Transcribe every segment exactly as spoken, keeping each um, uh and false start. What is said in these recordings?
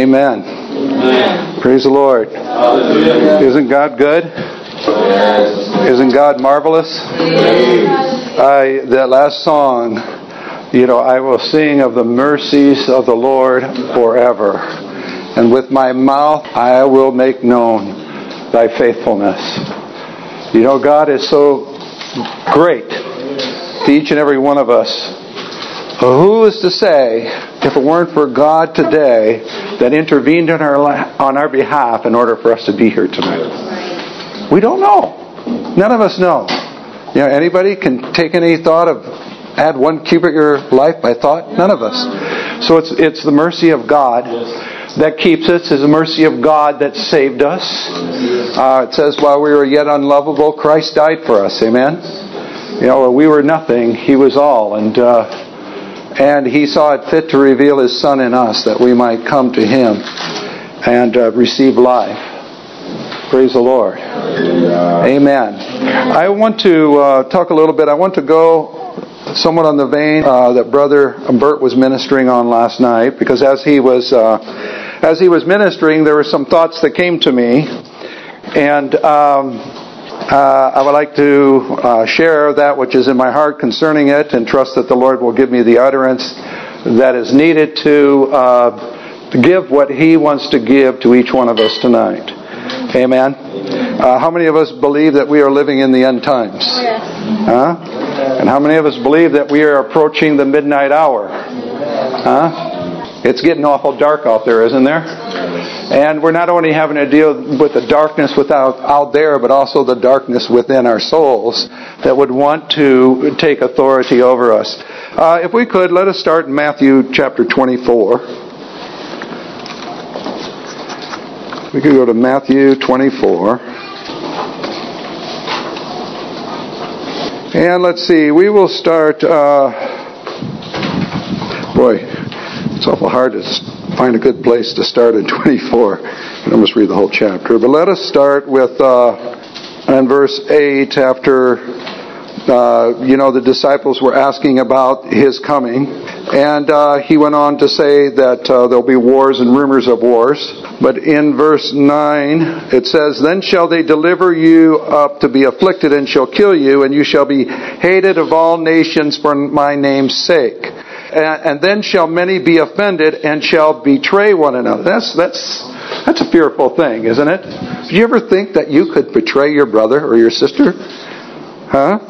Amen. Amen. Praise the Lord. Hallelujah. Isn't God good? Yes. Isn't God marvelous? Yes. I that last song, you know, I will sing of the mercies of the Lord forever. And with my mouth I will make known thy faithfulness. You know, God is so great to each and every one of us. Who is to say, if it weren't for God today that intervened in our on our behalf in order for us to be here tonight? We don't know. None of us know. You know, anybody can take any thought of add one cubit your life by thought? None of us. So it's it's the mercy of God that keeps us. It's the mercy of God that saved us. Uh, it says, while we were yet unlovable, Christ died for us. Amen? You know, we were nothing. He was all. And uh, and He saw it fit to reveal His Son in us that we might come to Him and uh, receive life. Praise the Lord. Yeah. Amen. I want to uh, talk a little bit. I want to go somewhat on the vein uh, that Brother Bert was ministering on last night, because as he was uh, as he was ministering, there were some thoughts that came to me, and um, uh, I would like to uh, share that which is in my heart concerning it, and trust that the Lord will give me the utterance that is needed to uh, give what He wants to give to each one of us tonight. Amen. Uh, how many of us believe that we are living in the end times? Huh? And how many of us believe that we are approaching the midnight hour? Huh? It's getting awful dark out there, isn't there? And we're not only having to deal with the darkness without out there, but also the darkness within our souls that would want to take authority over us. Uh, if we could, let us start in Matthew chapter twenty-four. We could go to Matthew twenty-four. And let's see, we will start, uh, boy, it's awful hard to find a good place to start in twenty-four. I must read the whole chapter. But let us start with, uh, in verse eight, after, uh, you know, the disciples were asking about His coming. And uh, He went on to say that uh, there'll be wars and rumors of wars. But in verse nine, it says, Then shall they deliver you up to be afflicted, and shall kill you, and you shall be hated of all nations for my name's sake. And, and then shall many be offended, and shall betray one another. That's that's that's a fearful thing, isn't it? Did you ever think that you could betray your brother or your sister? Huh?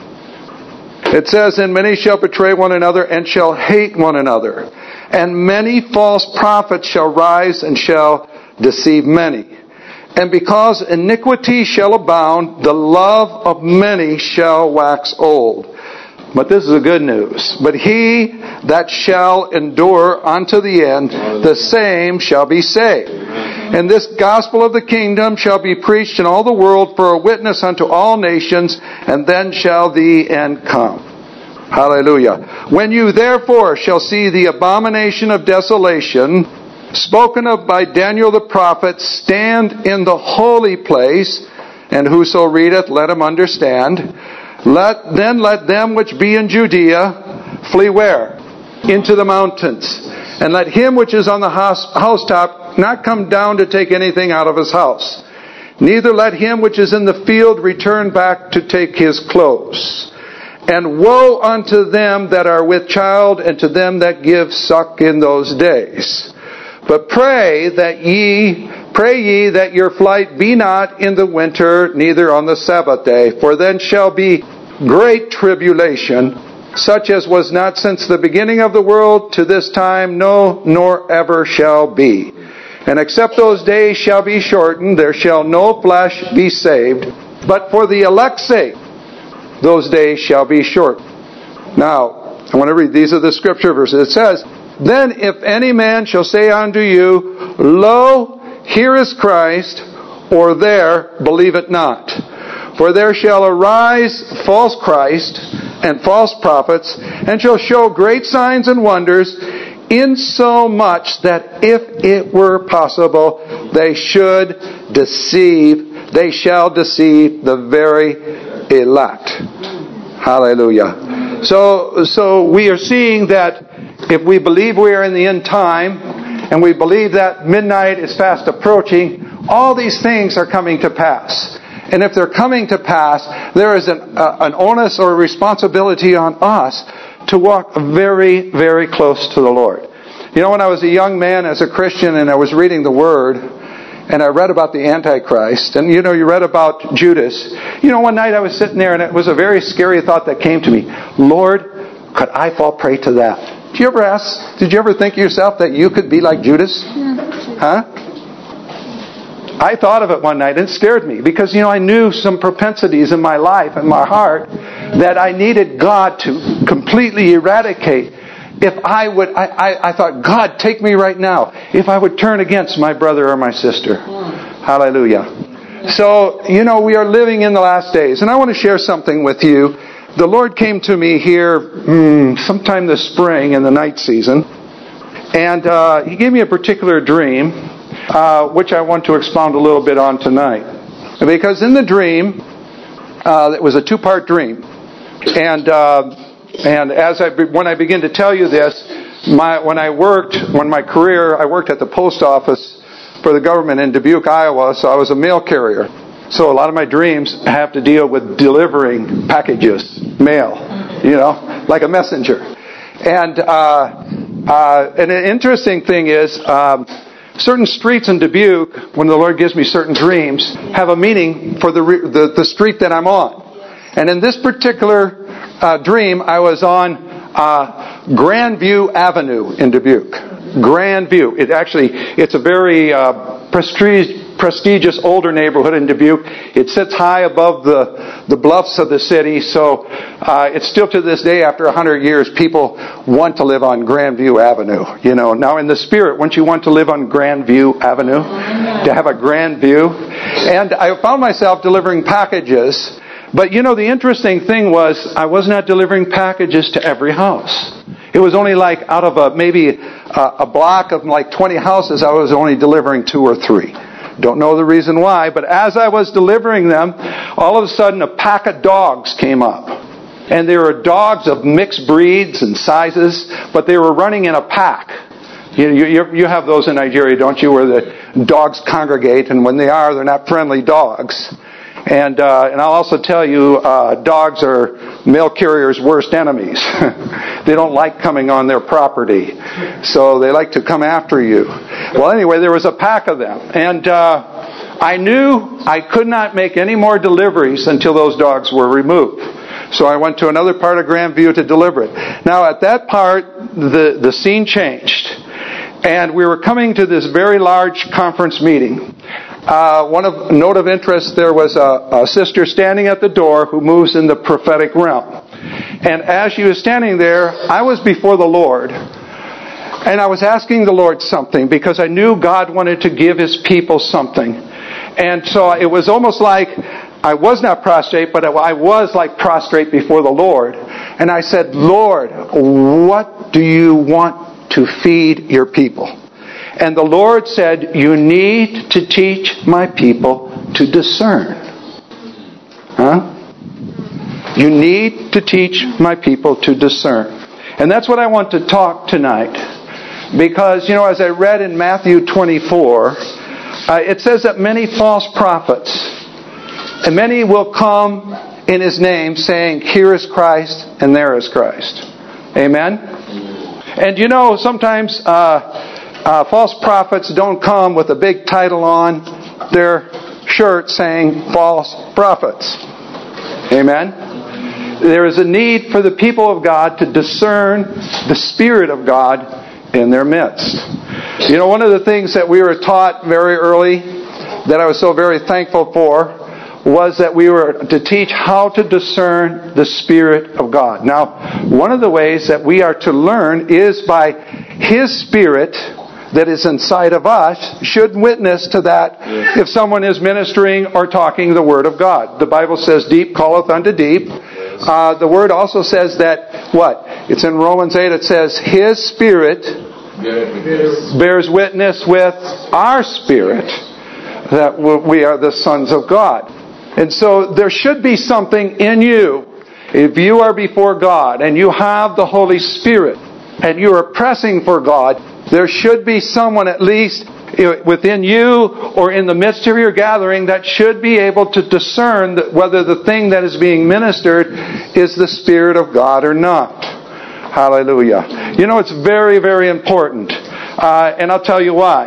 It says, And many shall betray one another, and shall hate one another. And many false prophets shall rise, and shall deceive many. And because iniquity shall abound, the love of many shall wax old. But this is the good news. But he that shall endure unto the end, the same shall be saved. And this gospel of the kingdom shall be preached in all the world for a witness unto all nations, and then shall the end come. Hallelujah. When you therefore shall see the abomination of desolation, spoken of by Daniel the prophet, stand in the holy place, and whoso readeth, let him understand. Let then let them which be in Judea flee where? Into the mountains. And let him which is on the house, housetop not come down to take anything out of his house. Neither let him which is in the field return back to take his clothes. And woe unto them that are with child, and to them that give suck in those days. But pray that ye, pray ye that your flight be not in the winter, neither on the Sabbath day. For then shall be great tribulation, such as was not since the beginning of the world to this time, no, nor ever shall be. And except those days shall be shortened, there shall no flesh be saved. But for the elect's sake, those days shall be short. Now, I want to read, these are the scripture verses. It says, Then if any man shall say unto you, Lo, here is Christ, or there, believe it not. For there shall arise false Christ and false prophets, and shall show great signs and wonders, insomuch that if it were possible, they should deceive, they shall deceive the very elect. Hallelujah. So, so we are seeing that if we believe we are in the end time, and we believe that midnight is fast approaching, all these things are coming to pass. And if they're coming to pass, there is an, uh, an onus or a responsibility on us to walk very, very close to the Lord. You know, when I was a young man as a Christian and I was reading the Word, and I read about the Antichrist, and you know, you read about Judas. You know, one night I was sitting there and it was a very scary thought that came to me. Lord, could I fall prey to that? Did you ever ask, did you ever think to yourself that you could be like Judas? Huh? I thought of it one night and it scared me because, you know, I knew some propensities in my life and my heart that I needed God to completely eradicate. If I would, I, I, I thought, God, take me right now. If I would turn against my brother or my sister. Hallelujah. So, you know, we are living in the last days. And I want to share something with you. The Lord came to me here mm, sometime this spring in the night season. And uh, He gave me a particular dream, uh, which I want to expound a little bit on tonight. Because in the dream, uh, it was a two-part dream. And... Uh, And as I, when I begin to tell you this, my, when I worked, when my career, I worked at the post office for the government in Dubuque, Iowa, so I was a mail carrier. So a lot of my dreams have to deal with delivering packages, mail, you know, like a messenger. And, uh, uh, and an interesting thing is, um, certain streets in Dubuque, when the Lord gives me certain dreams, have a meaning for the, the, the street that I'm on. And in this particular Uh, dream, I was on uh, Grandview Avenue in Dubuque. Grandview. It actually, it's a very uh, prestige, prestigious older neighborhood in Dubuque. It sits high above the, the bluffs of the city, so uh, it's still to this day, after a hundred years, people want to live on Grandview Avenue. You know, now in the spirit, wouldn't you want to live on Grandview Avenue? To have a grand view? And I found myself delivering packages. But you know, the interesting thing was, I was not delivering packages to every house. It was only like out of a maybe a, a block of like twenty houses, I was only delivering two or three. Don't know the reason why, but as I was delivering them, all of a sudden a pack of dogs came up. And they were dogs of mixed breeds and sizes, but they were running in a pack. You, you, you have those in Nigeria, don't you, where the dogs congregate, and when they are, they're not friendly dogs. And uh, and I'll also tell you, uh, dogs are mail carriers' worst enemies. They don't like coming on their property, so they like to come after you. Well, anyway, there was a pack of them, and uh, I knew I could not make any more deliveries until those dogs were removed. So I went to another part of Grandview to deliver it. Now, at that part, the the scene changed, and we were coming to this very large conference meeting. Uh, one of note of interest, there was a, a sister standing at the door who moves in the prophetic realm. And as she was standing there, I was before the Lord. And I was asking the Lord something because I knew God wanted to give His people something. And so it was almost like I was not prostrate, but I was like prostrate before the Lord. And I said, Lord, what do you want to feed your people? And the Lord said, you need to teach my people to discern. Huh? You need to teach my people to discern. And that's what I want to talk tonight. Because, you know, as I read in Matthew twenty-four, uh, it says that many false prophets, and many will come in His name saying, here is Christ and there is Christ. Amen? And you know, sometimes... Uh, Uh, false prophets don't come with a big title on their shirt saying false prophets. Amen? There is a need for the people of God to discern the Spirit of God in their midst. You know, one of the things that we were taught very early that I was so very thankful for was that we were to teach how to discern the Spirit of God. Now, one of the ways that we are to learn is by His Spirit that is inside of us should witness to that if someone is ministering or talking the Word of God. The Bible says deep calleth unto deep. Uh, the Word also says that, what? It's in Romans eight, it says, His Spirit bears witness with our spirit that we are the sons of God. And so there should be something in you. If you are before God and you have the Holy Spirit and you are pressing for God, There should be someone at least within you or in the midst of your gathering that should be able to discern whether the thing that is being ministered is the Spirit of God or not. Hallelujah. You know, it's very, very important. Uh, and I'll tell you why.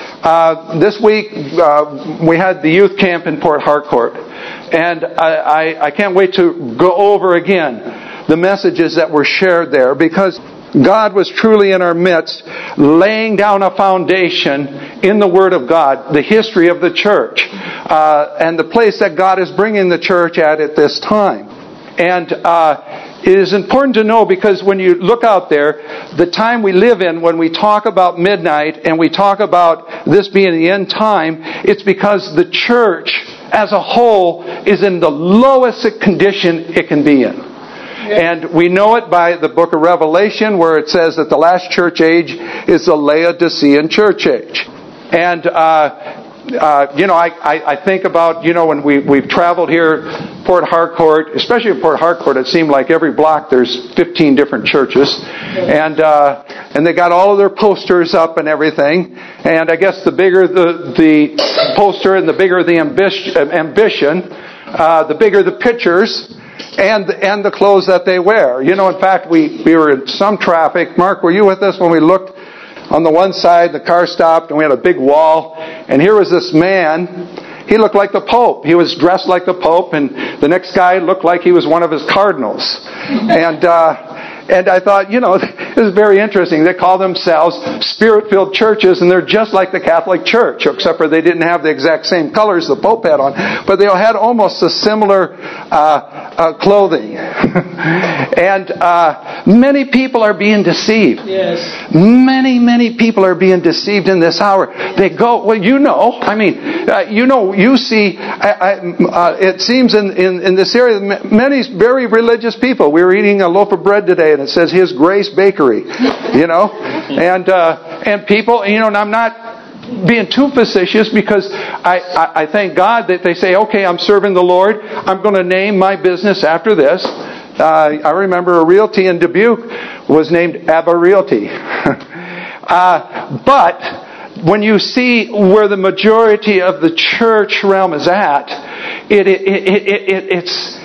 Uh, this week, uh, we had the youth camp in Port Harcourt. And I, I, I can't wait to go over again the messages that were shared there, because God was truly in our midst, laying down a foundation in the Word of God, the history of the church, uh, and the place that God is bringing the church at at this time. And uh, it is important to know, because when you look out there, the time we live in, when we talk about midnight and we talk about this being the end time, it's because the church as a whole is in the lowest condition it can be in. And we know it by the book of Revelation, where it says that the last church age is the Laodicean church age. And, uh, uh, you know, I, I, I think about, you know, when we, we've traveled here, Port Harcourt, especially in Port Harcourt, it seemed like every block there's fifteen different churches. And, uh, and they got all of their posters up and everything. And I guess the bigger the, the poster and the bigger the ambition, ambition uh, the bigger the pictures. And and the clothes that they wear. You know, in fact, we, we were in some traffic. Mark, were you with us when we looked on the one side, the car stopped, and we had a big wall. And here was this man. He looked like the Pope. He was dressed like the Pope, and the next guy looked like he was one of his cardinals. And uh, and I thought, you know, this is very interesting. They call themselves Spirit-filled churches, and they're just like the Catholic Church, except for they didn't have the exact same colors the Pope had on, but they all had almost a similar uh, uh, clothing. And uh, many people are being deceived. Yes. Many, many people are being deceived in this hour. They go, well, you know, I mean, uh, you know, you see, I, I, uh, it seems in, in, in this area, many very religious people. We were eating a loaf of bread today, and it says His Grace Bakery, you know, and uh, and people, you know, and I'm not being too facetious, because I, I, I thank God that they say, okay, I'm serving the Lord. I'm going to name my business after this. Uh, I remember a realty in Dubuque was named Abba Realty. uh, but when you see where the majority of the church realm is at, it, it, it, it, it it's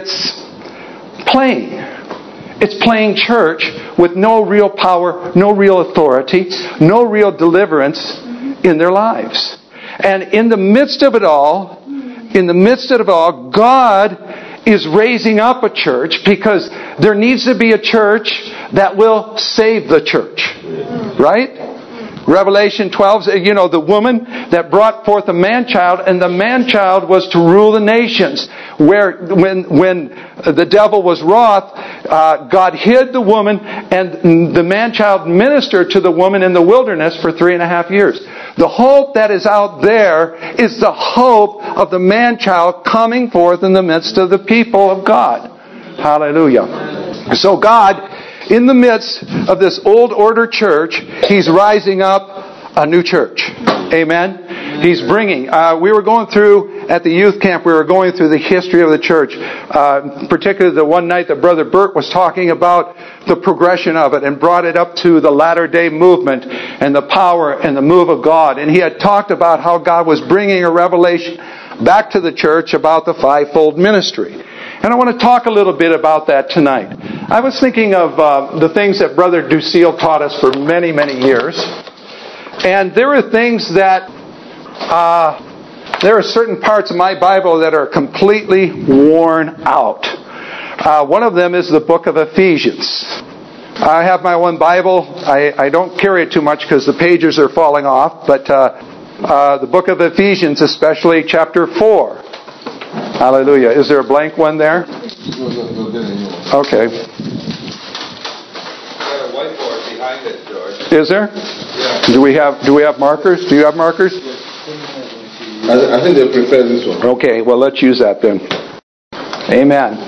it's playing. It's playing church with no real power, no real authority, no real deliverance in their lives. And in the midst of it all, in the midst of it all, God is raising up a church, because there needs to be a church that will save the church. Right? Revelation twelve, you know, the woman that brought forth a man-child, and the man-child was to rule the nations. Where, when, when the devil was wroth, uh, God hid the woman, and the man-child ministered to the woman in the wilderness for three and a half years. The hope that is out there is the hope of the man-child coming forth in the midst of the people of God. Hallelujah. So God, in the midst of this old order church, He's rising up a new church. Amen? He's bringing. Uh, we were going through, at the youth camp, we were going through the history of the church. Uh, particularly the one night that Brother Burt was talking about the progression of it, and brought it up to the latter-day movement and the power and the move of God. And he had talked about how God was bringing a revelation back to the church about the fivefold ministry. And I want to talk a little bit about that tonight. I was thinking of uh, the things that Brother Ducille taught us for many, many years. And there are things that, uh, there are certain parts of my Bible that are completely worn out. Uh, one of them is the book of Ephesians. I have my one Bible. I, I don't carry it too much because the pages are falling off. But uh, uh, the book of Ephesians, especially chapter four. Hallelujah. Is there a blank one there? Okay. Got a whiteboard behind it, George. Is there? Yeah. Do we have Do we have markers? Do you have markers? I, th- I think they prefer this one. Okay. Well, let's use that then. Amen.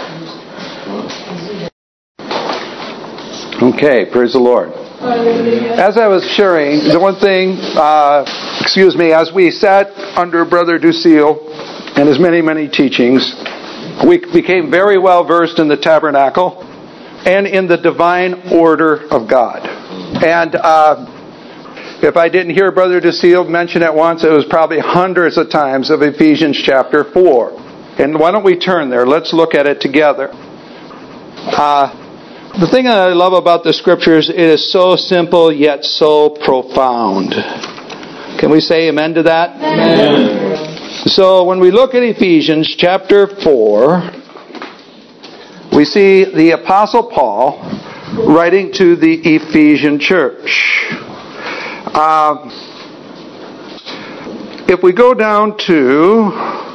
Okay. Praise the Lord. As I was sharing, the one thing, uh, excuse me, as we sat under Brother Ducille and his many, many teachings, we became very well versed in the tabernacle and in the divine order of God. And uh, If I didn't hear Brother DeSeal mention it once, it was probably hundreds of times of Ephesians chapter four. And why don't we turn there? Let's look at it together. Uh, the thing that I love about the Scriptures, it is so simple yet so profound. Can we say amen to that? Amen. So when we look at Ephesians chapter four, we see the Apostle Paul writing to the Ephesian church. Uh, if we go down to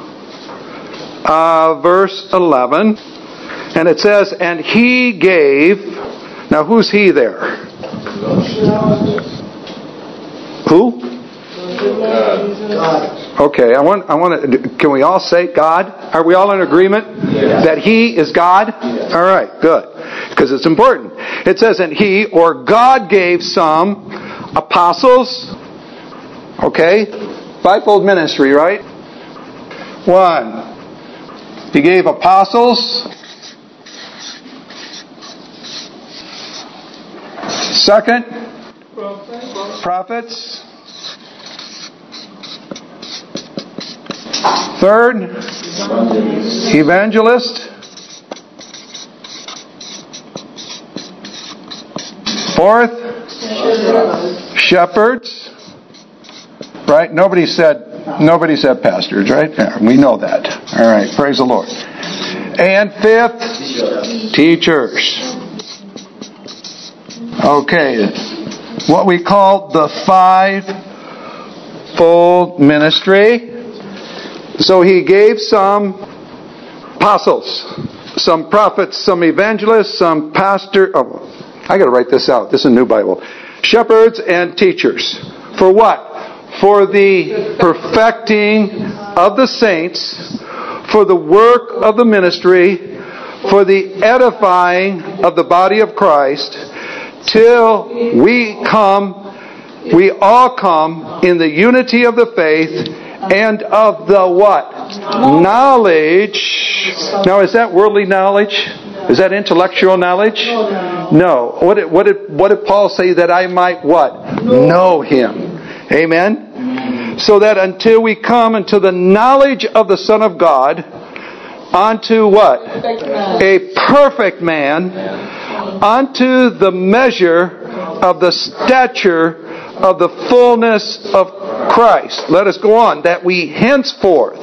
uh, verse eleven, and it says, and he gave, now who's he there? Who? God. Okay, I want, I want to, can we all say God? Are we all in agreement? Yes. That he is God? Yes. All right, good. Because it's important. It says, and he, or God gave some apostles, okay, fivefold ministry, right? One, he gave apostles. Second, prophets. prophets. Third, evangelist. Fourth, shepherds. Right? Nobody said nobody said pastors, right? Yeah, we know that. All right, praise the Lord. And fifth, teachers. Okay, what we call the five-fold ministry. So he gave some apostles, some prophets, some evangelists, some pastor. Oh, I got to write this out. This is a new Bible. Shepherds and teachers. For what? For the perfecting of the saints, for the work of the ministry, for the edifying of the body of Christ, till we come, we all come in the unity of the faith and of the what? Knowledge. Now, is that worldly knowledge? Is that intellectual knowledge? No. What did, what did, what did Paul say? That I might what? Know him. Amen? So that until we come into the knowledge of the Son of God, unto what? A perfect man, unto the measure of the stature of the fullness of Christ. Let us go on. That we henceforth,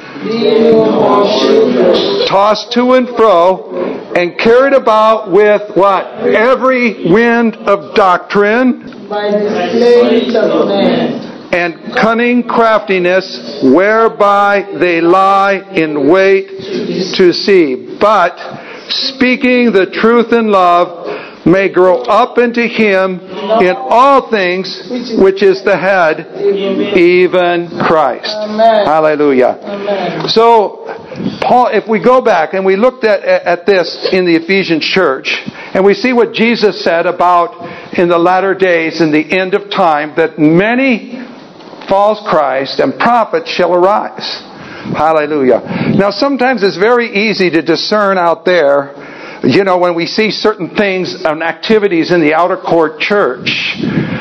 tossed to and fro, and carried about with what? Every wind of doctrine, by the sleight of men, and cunning craftiness, whereby they lie in wait to see. But speaking the truth in love, may grow up into him in all things, which is the head, even Christ. Amen. Hallelujah. Amen. So, Paul, if we go back and we looked at, at this in the Ephesian church, and we see what Jesus said about in the latter days, in the end of time, that many false Christ and prophets shall arise. Hallelujah. Now, sometimes it's very easy to discern out there, you know, when we see certain things and activities in the outer court church,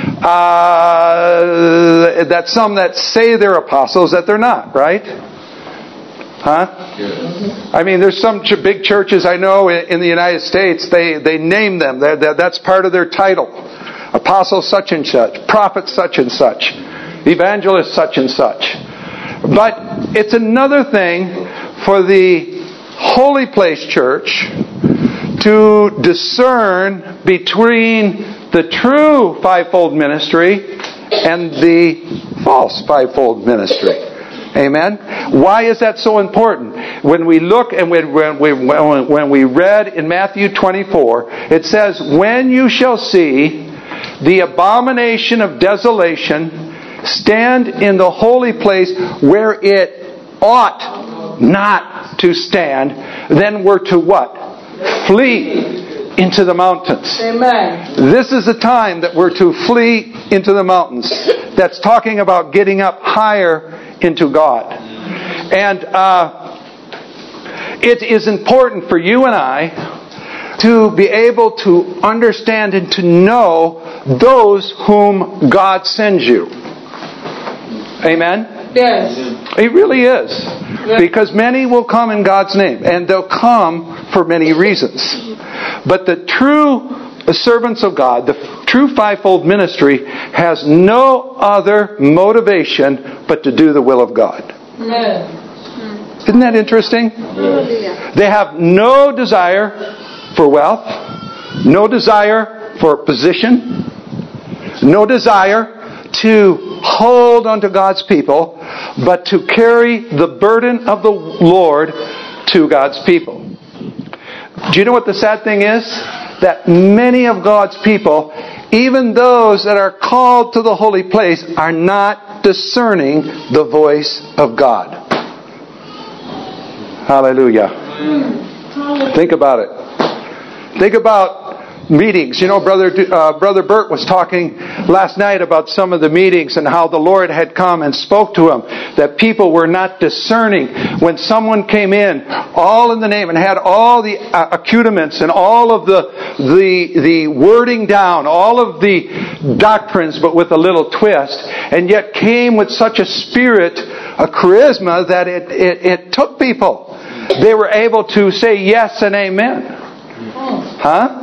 uh, that some that say they're apostles, that they're not, right? Huh? Yeah. I mean, there's some ch- big churches I know in, in the United States, they, they name them. They're, they're, that's part of their title. Apostle such and such, prophet such and such, evangelist such and such. But it's another thing for the Holy Place Church to discern between the true fivefold ministry and the false fivefold ministry. Amen? Why is that so important? When we look and when we, when we read in Matthew twenty-four, it says, when you shall see the abomination of desolation stand in the holy place where it ought not to stand, then we're to what? Flee into the mountains. Amen. This is the time that we're to flee into the mountains. That's talking about getting up higher into God. And uh, it is important for you and I to be able to understand and to know those whom God sends you. Amen? Yes. He really is. Because many will come in God's name. And they'll come for many reasons. But the true servants of God, the true fivefold ministry, has no other motivation but to do the will of God. Amen. Isn't that interesting? They have no desire for wealth, no desire for position, no desire to hold onto God's people, but to carry the burden of the Lord to God's people. Do you know what the sad thing is? That many of God's people, even those that are called to the holy place, are not discerning the voice of God. Hallelujah. Think about it. Think about meetings. You know, Brother uh, Brother Bert was talking last night about some of the meetings and how the Lord had come and spoke to him. That people were not discerning. When someone came in, all in the name, and had all the uh, accoutrements and all of the, the, the wording down, all of the doctrines, but with a little twist, and yet came with such a spirit, a charisma, that it, it, it took people. They were able to say yes and amen. Huh?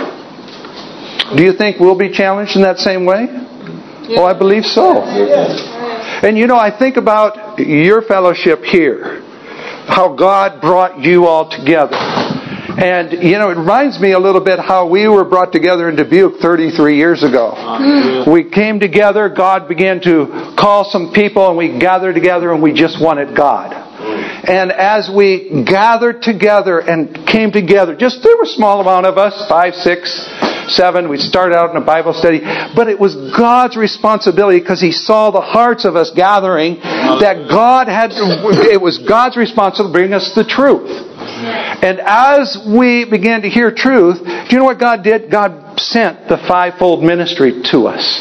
Do you think we'll be challenged in that same way? Oh, I believe so. And you know, I think about your fellowship here. How God brought you all together. And, you know, it reminds me a little bit how we were brought together in Dubuque thirty-three years ago. We came together, God began to call some people, and we gathered together and we just wanted God. And as we gathered together and came together, just there were a small amount of us, five, six, seven. We started out in a Bible study. But it was God's responsibility, because He saw the hearts of us gathering, that God had to, it was God's responsibility to bring us the truth. And as we began to hear truth, do you know what God did? God sent the fivefold ministry to us.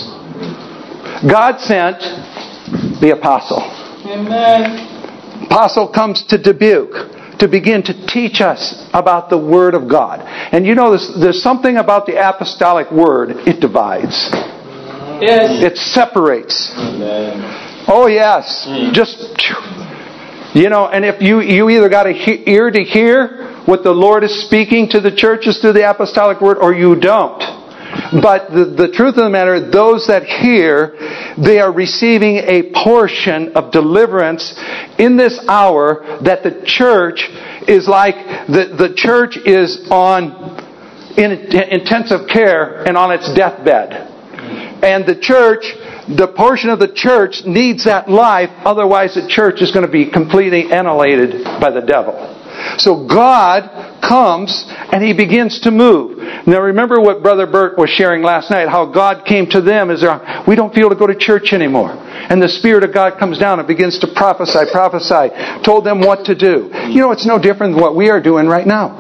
God sent the apostle. Amen. Apostle comes to Dubuque to begin to teach us about the Word of God. And you know, there's, there's something about the apostolic Word. It divides. Yes. It separates. Amen. Oh yes. Mm. Just, you know, and if you, you either got an ear to hear what the Lord is speaking to the churches through the apostolic Word, or you don't. But the, the truth of the matter, those that hear, they are receiving a portion of deliverance in this hour, that the church is like, the, the church is on in intensive care and on its deathbed. And the church, the portion of the church needs that life, otherwise the church is going to be completely annihilated by the devil. So God comes and He begins to move. Now remember what Brother Bert was sharing last night, how God came to them as there, we don't feel to go to church anymore. And the Spirit of God comes down and begins to prophesy, prophesy, told them what to do. You know, it's no different than what we are doing right now.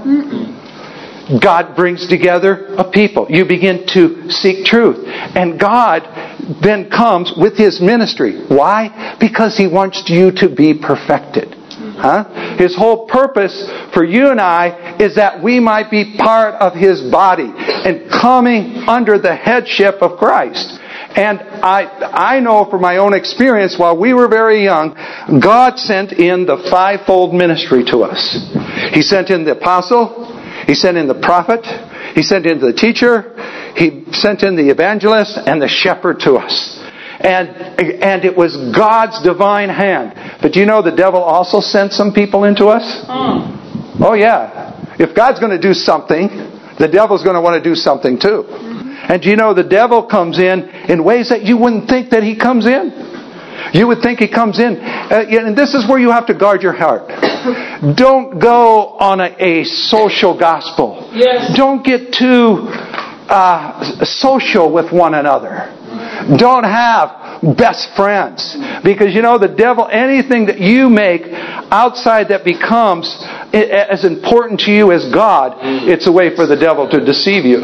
God brings together a people. You begin to seek truth. And God then comes with His ministry. Why? Because He wants you to be perfected. Huh? His whole purpose for you and I is that we might be part of His body and coming under the headship of Christ. And I I know from my own experience, while we were very young, God sent in the fivefold ministry to us. He sent in the apostle, He sent in the prophet, He sent in the teacher, He sent in the evangelist, and the shepherd to us. And and it was God's divine hand. But do you know the devil also sent some people into us? Mm. Oh yeah. If God's going to do something, the devil's going to want to do something too. Mm-hmm. And do you know the devil comes in in ways that you wouldn't think that he comes in? You would think he comes in. Uh, and this is where you have to guard your heart. Don't go on a, a social gospel. Yes. Don't get too uh, social with one another. Don't have best friends. Because you know, the devil, anything that you make outside that becomes as important to you as God, it's a way for the devil to deceive you.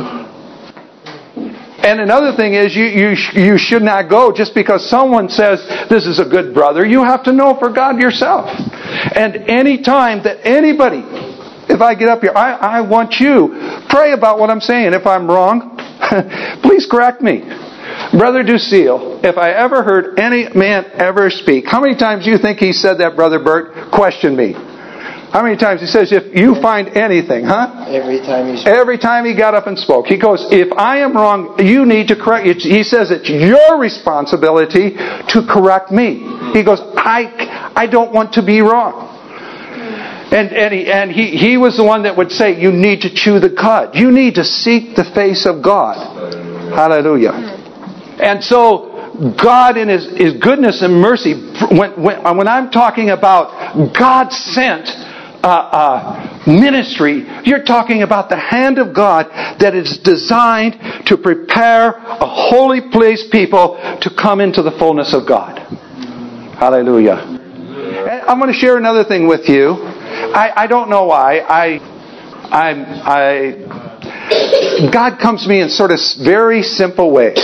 And another thing is, you, you, you should not go just because someone says, this is a good brother. You have to know for God yourself. And any time that anybody, if I get up here, I, I want you, pray about what I'm saying. If I'm wrong, Please correct me. Brother Ducille, if I ever heard any man ever speak, how many times do you think he said that, Brother Bert? Question me. How many times he says, if you find anything, huh? Every time he spoke. Every time he got up and spoke. He goes, if I am wrong, you need to correct. He says it's your responsibility to correct me. He goes, I, I don't want to be wrong. And, and, he, and he, he was the one that would say, you need to chew the cud. You need to seek the face of God. Hallelujah. And so, God in His, His goodness and mercy, when, when, when I'm talking about God sent uh, uh, ministry, you're talking about the hand of God that is designed to prepare a holy place people to come into the fullness of God. Hallelujah. And I'm going to share another thing with you. I, I don't know why. I, I'm, I, God comes to me in sort of very simple ways.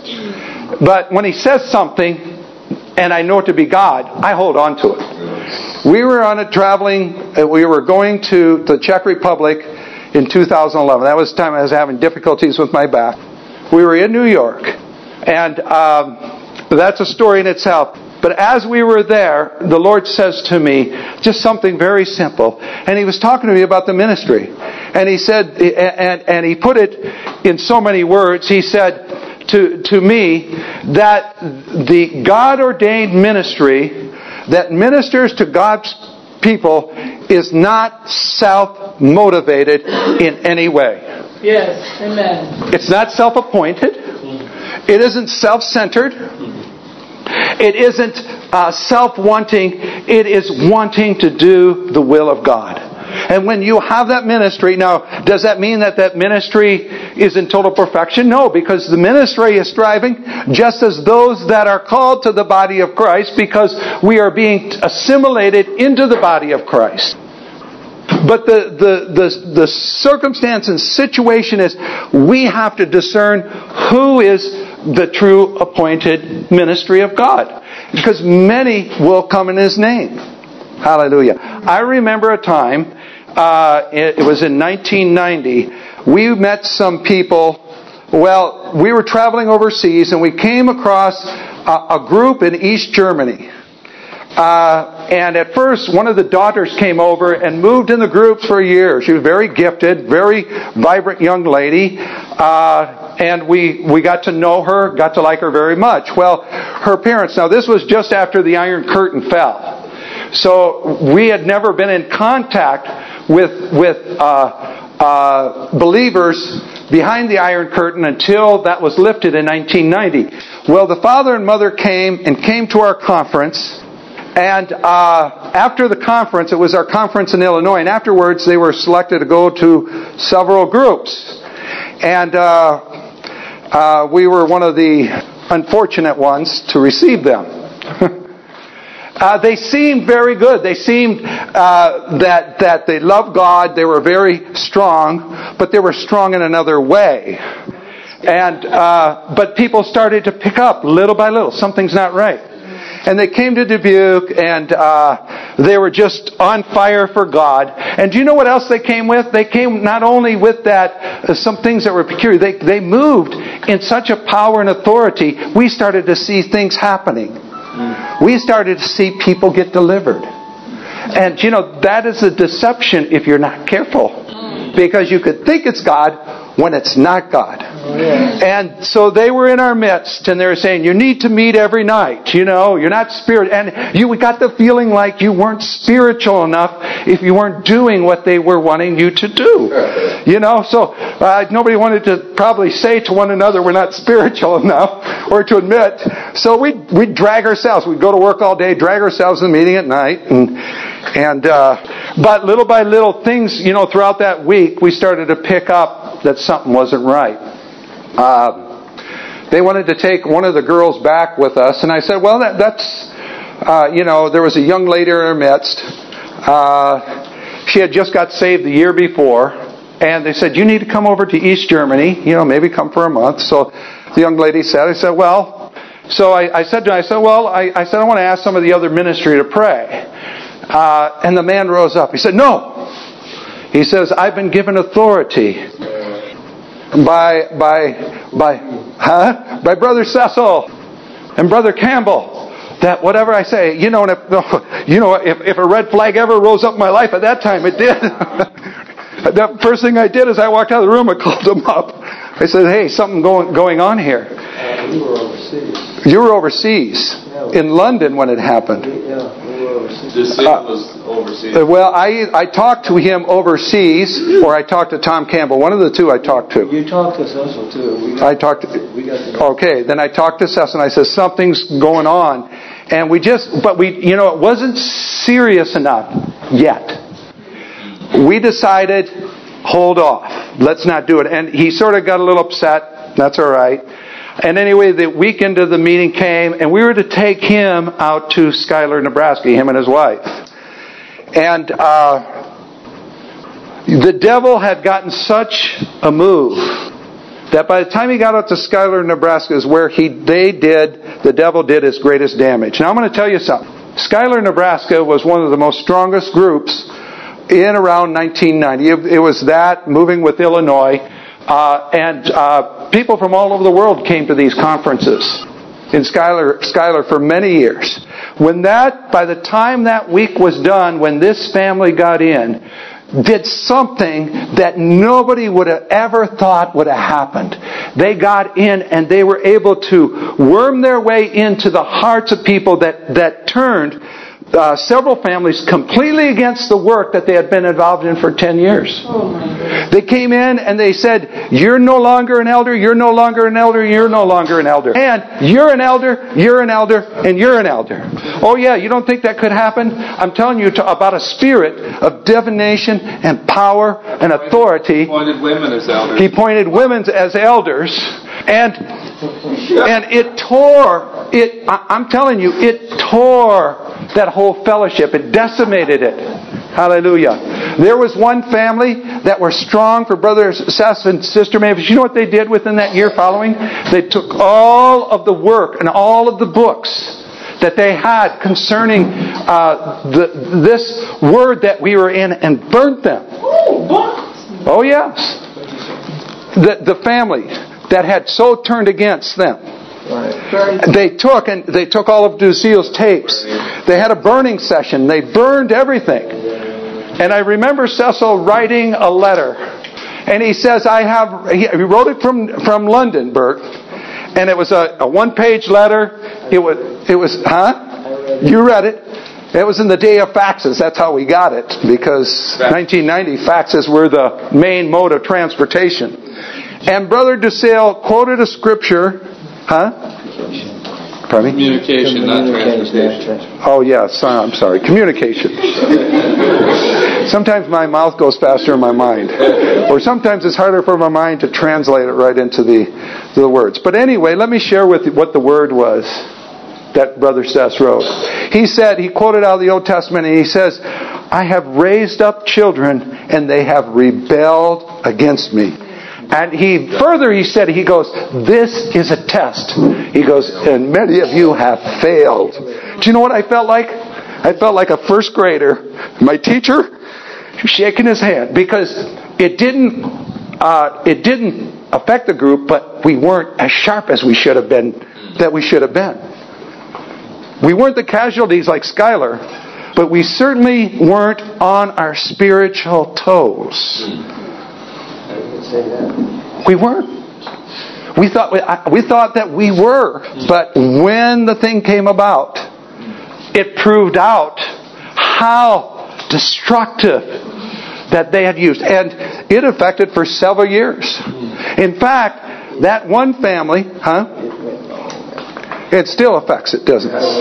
But when He says something, and I know it to be God, I hold on to it. We were on a traveling, we were going to the Czech Republic in two thousand eleven. That was the time I was having difficulties with my back. We were in New York. And um, that's a story in itself. But as we were there, the Lord says to me, just something very simple. And He was talking to me about the ministry. And He said, and, and He put it in so many words. He said to, to me that the God-ordained ministry that ministers to God's people is not self-motivated in any way. Yes. Amen. It's not self-appointed. It isn't self-centered. It isn't uh, self-wanting. It is wanting to do the will of God. And when you have that ministry, now, does that mean that that ministry is in total perfection? No, because the ministry is striving just as those that are called to the body of Christ, because we are being assimilated into the body of Christ. But the, the, the, the circumstance and situation is we have to discern who is the true appointed ministry of God. Because many will come in His name. Hallelujah. I remember a time, uh, it, it was in nineteen ninety, we met some people. Well, we were traveling overseas and we came across a, a group in East Germany. Uh, and at first, one of the daughters came over and moved in the groups for a year. She was very gifted, very vibrant young lady. Uh, and we, we got to know her, got to like her very much. Well, her parents, now this was just after the Iron Curtain fell. So we had never been in contact with, with uh, uh, believers behind the Iron Curtain until that was lifted in nineteen ninety. Well, the father and mother came and came to our conference. And uh, after the conference, it was our conference in Illinois, and afterwards they were selected to go to several groups. And uh, uh, we were one of the unfortunate ones to receive them. uh, they seemed very good. They seemed uh, that, that they loved God. They were very strong, but they were strong in another way. And uh, but people started to pick up little by little. Something's not right. And they came to Dubuque, and uh, they were just on fire for God. And do you know what else they came with? They came not only with that, uh, some things that were peculiar. They, they moved in such a power and authority, we started to see things happening. We started to see people get delivered. And you know, that is a deception if you're not careful. Because you could think it's God when it's not God. Oh, yeah. And so they were in our midst, and they were saying, you need to meet every night. You know, you're not spiritual. And you got the feeling like you weren't spiritual enough if you weren't doing what they were wanting you to do. You know, so uh, nobody wanted to probably say to one another, we're not spiritual enough, or to admit. So we'd, we'd drag ourselves. We'd go to work all day, drag ourselves to the meeting at night. And, and uh, but little by little things, you know, throughout that week, we started to pick up that something wasn't right. Uh, they wanted to take one of the girls back with us, and I said, well, that, that's, uh, you know, there was a young lady in our midst. Uh, she had just got saved the year before, and they said, you need to come over to East Germany, you know, maybe come for a month. So the young lady said, I said, well, so I, I said to her, I said, well, I, I said, I want to ask some of the other ministry to pray. Uh, and the man rose up. He said, no. He says, I've been given authority by by by huh? by Brother Cecil and Brother Campbell. That whatever I say, you know, if, you know, if, if a red flag ever rose up in my life at that time, it did. The first thing I did is I walked out of the room, I called them up. I said, "Hey, something going going on here." Uh, we were overseas. You were overseas yeah, in London when it happened. We, yeah, we were overseas. The scene uh, was overseas. Well, I I talked to him overseas, or I talked to Tom Campbell. One of the two I talked to. You talked to Cecil too. We got, I talked to. We got to okay, then I talked to Cecil and I said something's going on, and we just, but we, you know, it wasn't serious enough yet. We decided, hold off. Let's not do it. And he sort of got a little upset. That's all right. And anyway, the weekend of the meeting came, and we were to take him out to Schuyler, Nebraska, him and his wife. And uh, the devil had gotten such a move that by the time he got out to Schuyler, Nebraska, is where he they did, the devil did his greatest damage. Now I'm going to tell you something. Schuyler, Nebraska was one of the most strongest groups in around nineteen ninety. It was that, moving with Illinois. Uh, and uh, people from all over the world came to these conferences in Schuyler, Schuyler for many years. When that, by the time that week was done, when this family got in, did something that nobody would have ever thought would have happened. They got in and they were able to worm their way into the hearts of people that, that turned Uh, several families completely against the work that they had been involved in for ten years. Oh my goodness. They came in and they said, "You're no longer an elder, you're no longer an elder, you're no longer an elder. And you're an elder, you're an elder, and you're an elder." Oh yeah, you don't think that could happen? I'm telling you to, about a spirit of divination and power and authority. He appointed women as elders. He appointed women as elders. And and it tore, it. I'm telling you, it tore that whole fellowship. It decimated it. Hallelujah. There was one family that were strong for Brother Seth and Sister Mavis. You know what they did within that year following? They took all of the work and all of the books that they had concerning uh, the, this word that we were in and burnt them. Oh yes. The, the family that had so turned against them. Right. They took and they took all of Duseal's tapes. They had a burning session. They burned everything. And I remember Cecil writing a letter, and he says, "I have." He wrote it from from London, Bert, and it was a, a one-page letter. It was it was huh? You read it. It was in the day of faxes. That's how we got it, because nineteen ninety faxes were the main mode of transportation. And Brother Duseal quoted a scripture. Huh? Pardon me? Communication, not transportation. Oh, yes. I'm sorry. Communication. Sometimes my mouth goes faster than my mind. Or sometimes it's harder for my mind to translate it right into the, the words. But anyway, let me share with you what the word was that Brother Seth wrote. He said, he quoted out of the Old Testament, and he says, "I have raised up children, and they have rebelled against me." And he further he said, he goes, "This is a test." He goes, "And many of you have failed." Do you know what I felt like? I felt like a first grader. My teacher shaking his hand, because it didn't uh, it didn't affect the group, but we weren't as sharp as we should have been. That we should have been. We weren't the casualties like Schuyler, but we certainly weren't on our spiritual toes. We weren't. We thought we, we thought that we were, but when the thing came about, it proved out how destructive that they had used, and it affected for several years. In fact, that one family, huh? It still affects it, doesn't it?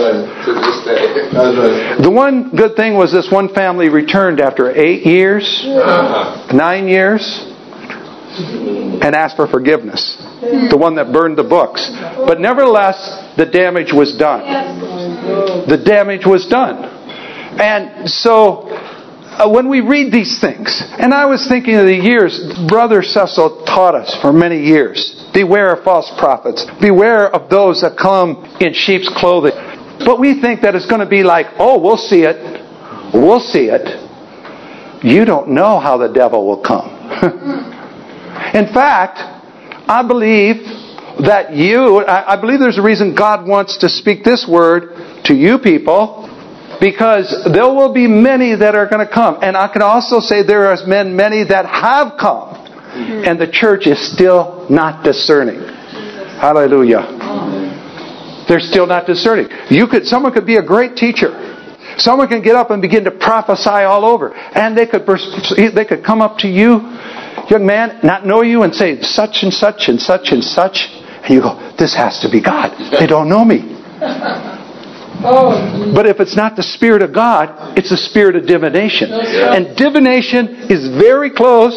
The one good thing was this one family returned after eight years, nine years. And asked for forgiveness. The one that burned the books. But nevertheless, the damage was done. The damage was done. And so, uh, when we read these things, and I was thinking of the years, Brother Cecil taught us for many years, beware of false prophets. Beware of those that come in sheep's clothing. But we think that it's going to be like, oh, we'll see it. We'll see it. You don't know how the devil will come. In fact, I believe that you, I believe there's a reason God wants to speak this word to you people, because there will be many that are going to come. And I can also say there are men, many that have come, and the church is still not discerning. Hallelujah. They're still not discerning. You could, someone could be a great teacher. Someone can get up and begin to prophesy all over. And they could they could come up to you, young man, not know you, and say such and such and such and such. And you go, this has to be God. They don't know me. But if it's not the Spirit of God, it's the spirit of divination. And divination is very close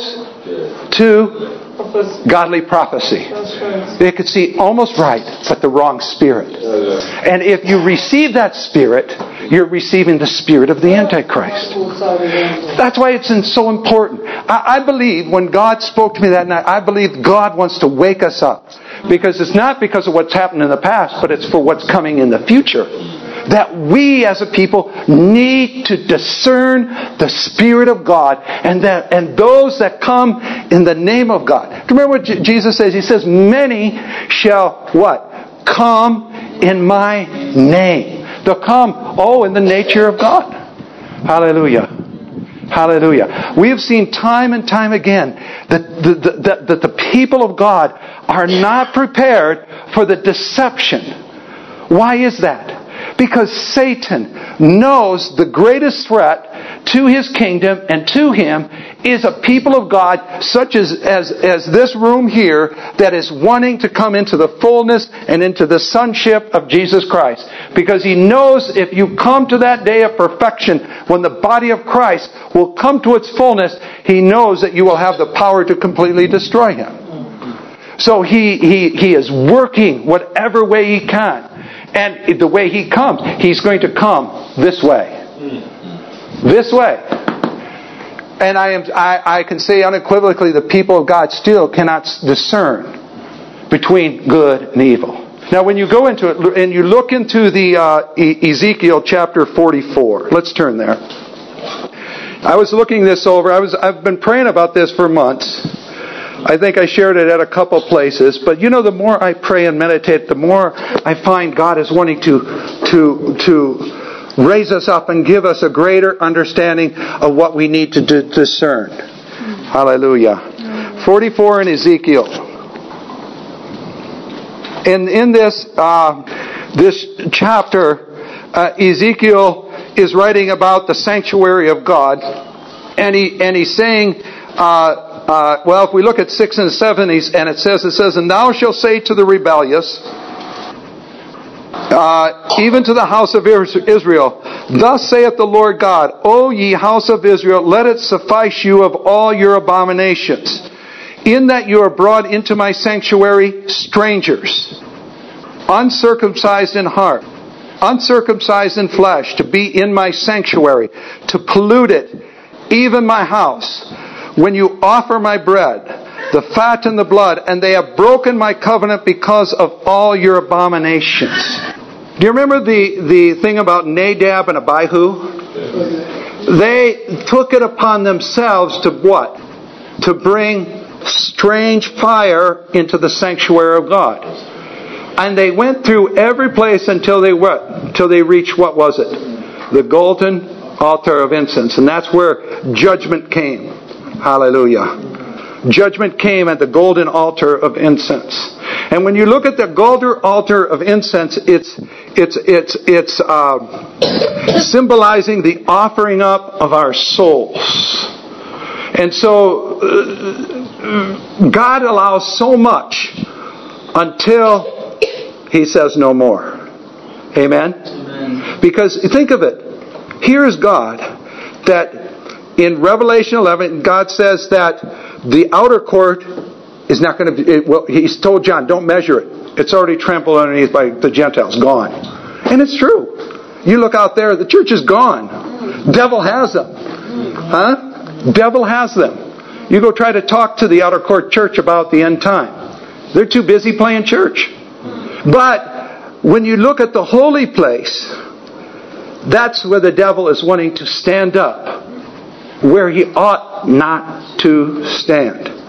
to godly prophecy. They could see almost right, but the wrong spirit. And if you receive that spirit, you're receiving the spirit of the Antichrist. That's why it's so important. I, I believe when God spoke to me that night, I believe God wants to wake us up. Because it's not because of what's happened in the past, but it's for what's coming in the future. That we as a people need to discern the Spirit of God, and that and those that come in the name of God. Do you remember what J- Jesus says? He says, many shall what? Come in my name. They'll come, oh, in the nature of God. Hallelujah. Hallelujah. We have seen time and time again that the, the, that, that the people of God are not prepared for the deception. Why is that? Because Satan knows the greatest threat to his kingdom and to him is a people of God such as, as, as this room here that is wanting to come into the fullness and into the sonship of Jesus Christ. Because he knows if you come to that day of perfection, when the body of Christ will come to its fullness, he knows that you will have the power to completely destroy him. So he, he, he is working whatever way he can. And the way he comes, he's going to come this way. This way. And I am I, I can say unequivocally the people of God still cannot discern between good and evil. Now when you go into it and you look into the uh, Ezekiel chapter forty-four. Let's turn there. I was looking this over. I was I've been praying about this for months. I think I shared it at a couple places, but you know, the more I pray and meditate, the more I find God is wanting to to to raise us up and give us a greater understanding of what we need to d- discern. Hallelujah. forty-four in Ezekiel. And in this uh, this chapter, uh, Ezekiel is writing about the sanctuary of God, and he and he's saying. Uh, Uh, well, if we look at six and seven, and it says, it says, and thou shalt say to the rebellious, uh, even to the house of Israel, thus saith the Lord God, O ye house of Israel, let it suffice you of all your abominations, in that you are brought into my sanctuary strangers, uncircumcised in heart, uncircumcised in flesh, to be in my sanctuary, to pollute it, even my house. When you offer my bread, the fat and the blood, and they have broken my covenant because of all your abominations. Do you remember the, the thing about Nadab and Abihu? They took it upon themselves to what? To bring strange fire into the sanctuary of God. And they went through every place until they what? Until they reached, what was it? The golden altar of incense. And that's where judgment came. Hallelujah. Judgment came at the golden altar of incense. And when you look at the golden altar of incense, it's it's it's it's uh, symbolizing the offering up of our souls. And so uh, God allows so much until He says no more. Amen? Amen. Because think of it. Here is God that in Revelation eleven, God says that the outer court is not going to be, it, well, He's told John, don't measure it. It's already trampled underneath by the Gentiles. Gone. And it's true. You look out there, the church is gone. Devil has them. Huh? Devil has them. You go try to talk to the outer court church about the end time. They're too busy playing church. But when you look at the holy place, that's where the devil is wanting to stand up, where he ought not to stand.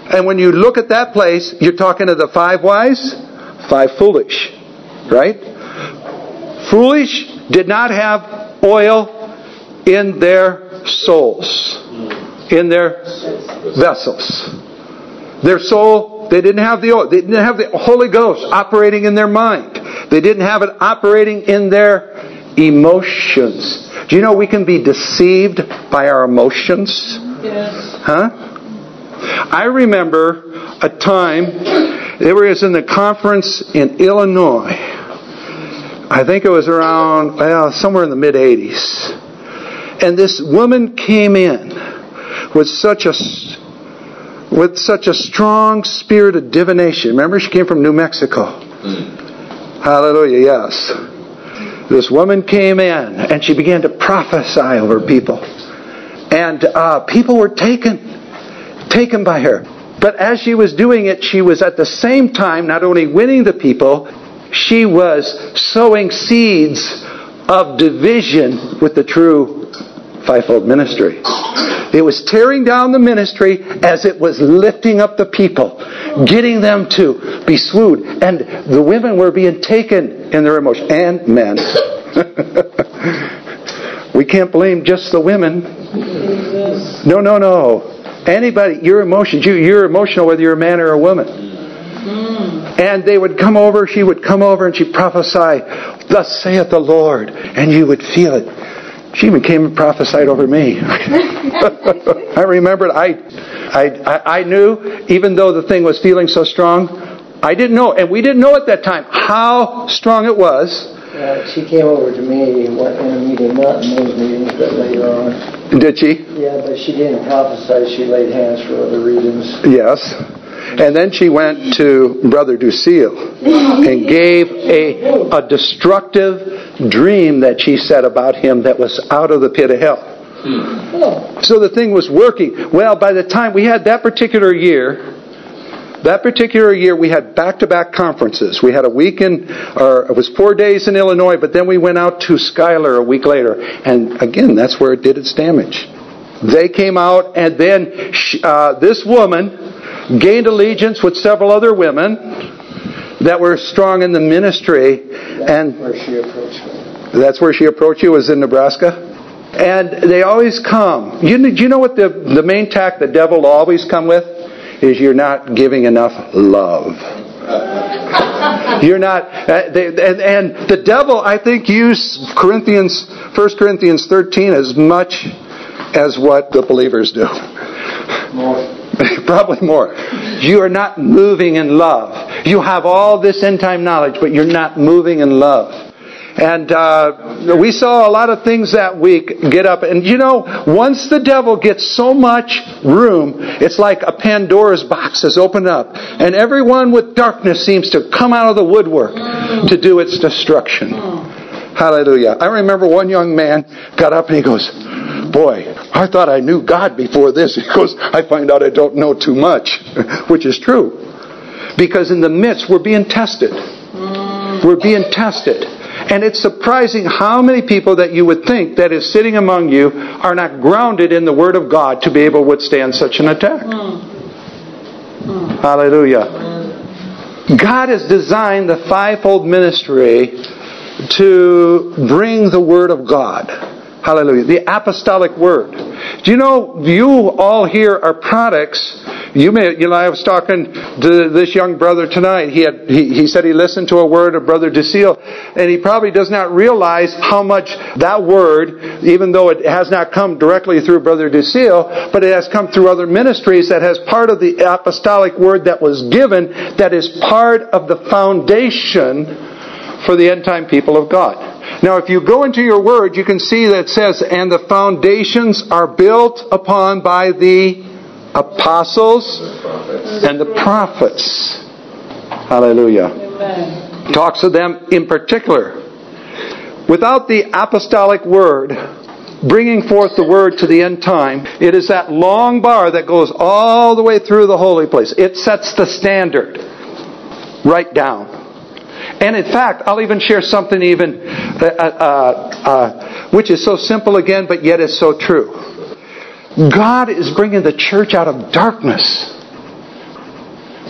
And when you look at that place, you're talking to the five wise, five foolish. Right? Foolish did not have oil in their souls, in their vessels. Their soul, they didn't have the oil. They didn't have the Holy Ghost operating in their mind. They didn't have it operating in their emotions. Do you know we can be deceived by our emotions? Yes. Huh? I remember a time, it was in the conference in Illinois. I think it was around, well, somewhere in the mid-eighties. And this woman came in with such a with such a strong spirit of divination. Remember, she came from New Mexico. Mm. Hallelujah, yes. This woman came in and she began to prophesy over people. And uh, people were taken, taken by her. But as she was doing it, she was at the same time not only winning the people, she was sowing seeds of division with the true fivefold ministry. It was tearing down the ministry as it was lifting up the people, getting them to be swooed. And the women were being taken in their emotion. And men. We can't blame just the women. No, no, no. Anybody, your emotions, you, you're emotional whether you're a man or a woman. And they would come over, she would come over and she'd prophesy, "Thus saith the Lord," and you would feel it. She even came and prophesied over me. I remembered, I, I, I knew, even though the thing was feeling so strong, I didn't know, and we didn't know at that time how strong it was. Uh, she came over to me in a meeting, not in those meetings, but later on. Did she? Yeah, but she didn't prophesy. She laid hands for other reasons. Yes. And then she went to Brother Ducille and gave a, a destructive dream that she said about him that was out of the pit of hell. So the thing was working. Well, by the time we had that particular year, that particular year we had back-to-back conferences. We had a week in, or it was four days in Illinois, but then we went out to Schuyler a week later. And again, that's where it did its damage. They came out, and then uh, this woman gained allegiance with several other women that were strong in the ministry. That's and where she approached me. That's where she approached you, was in Nebraska? And they always come. You, do you know what the, the main tack the devil will always come with? Is you're not giving enough love. You're not, uh, they, and, and the devil, I think, used Corinthians, First Corinthians thirteen as much as what the believers do. More. Probably more. You are not moving in love. You have all this end time knowledge, but you're not moving in love. And uh, we saw a lot of things that week get up. And you know, once the devil gets so much room, it's like a Pandora's box is opened up. And everyone with darkness seems to come out of the woodwork to do its destruction. Hallelujah. I remember one young man got up and he goes, "Boy, I thought I knew God before this." He goes, "I find out I don't know too much," which is true. Because in the midst, we're being tested. We're being tested. And it's surprising how many people that you would think that is sitting among you are not grounded in the Word of God to be able to withstand such an attack. Hallelujah. God has designed the fivefold ministry to bring the Word of God. Hallelujah. The apostolic word. Do you know, you all here are products. You may, you know, I was talking to this young brother tonight. He had, he, he said he listened to a word of Brother Ducille, and he probably does not realize how much that word, even though it has not come directly through Brother Ducille, but it has come through other ministries that has part of the apostolic word that was given, that is part of the foundation for the end time people of God. Now, if you go into your word, you can see that it says, "And the foundations are built upon by the apostles and the prophets." Hallelujah. Amen. Talks of them in particular. Without the apostolic word, bringing forth the word to the end time, it is that long bar that goes all the way through the holy place. It sets the standard right down. And in fact, I'll even share something even uh, uh, uh, which is so simple again, but yet is so true. God is bringing the church out of darkness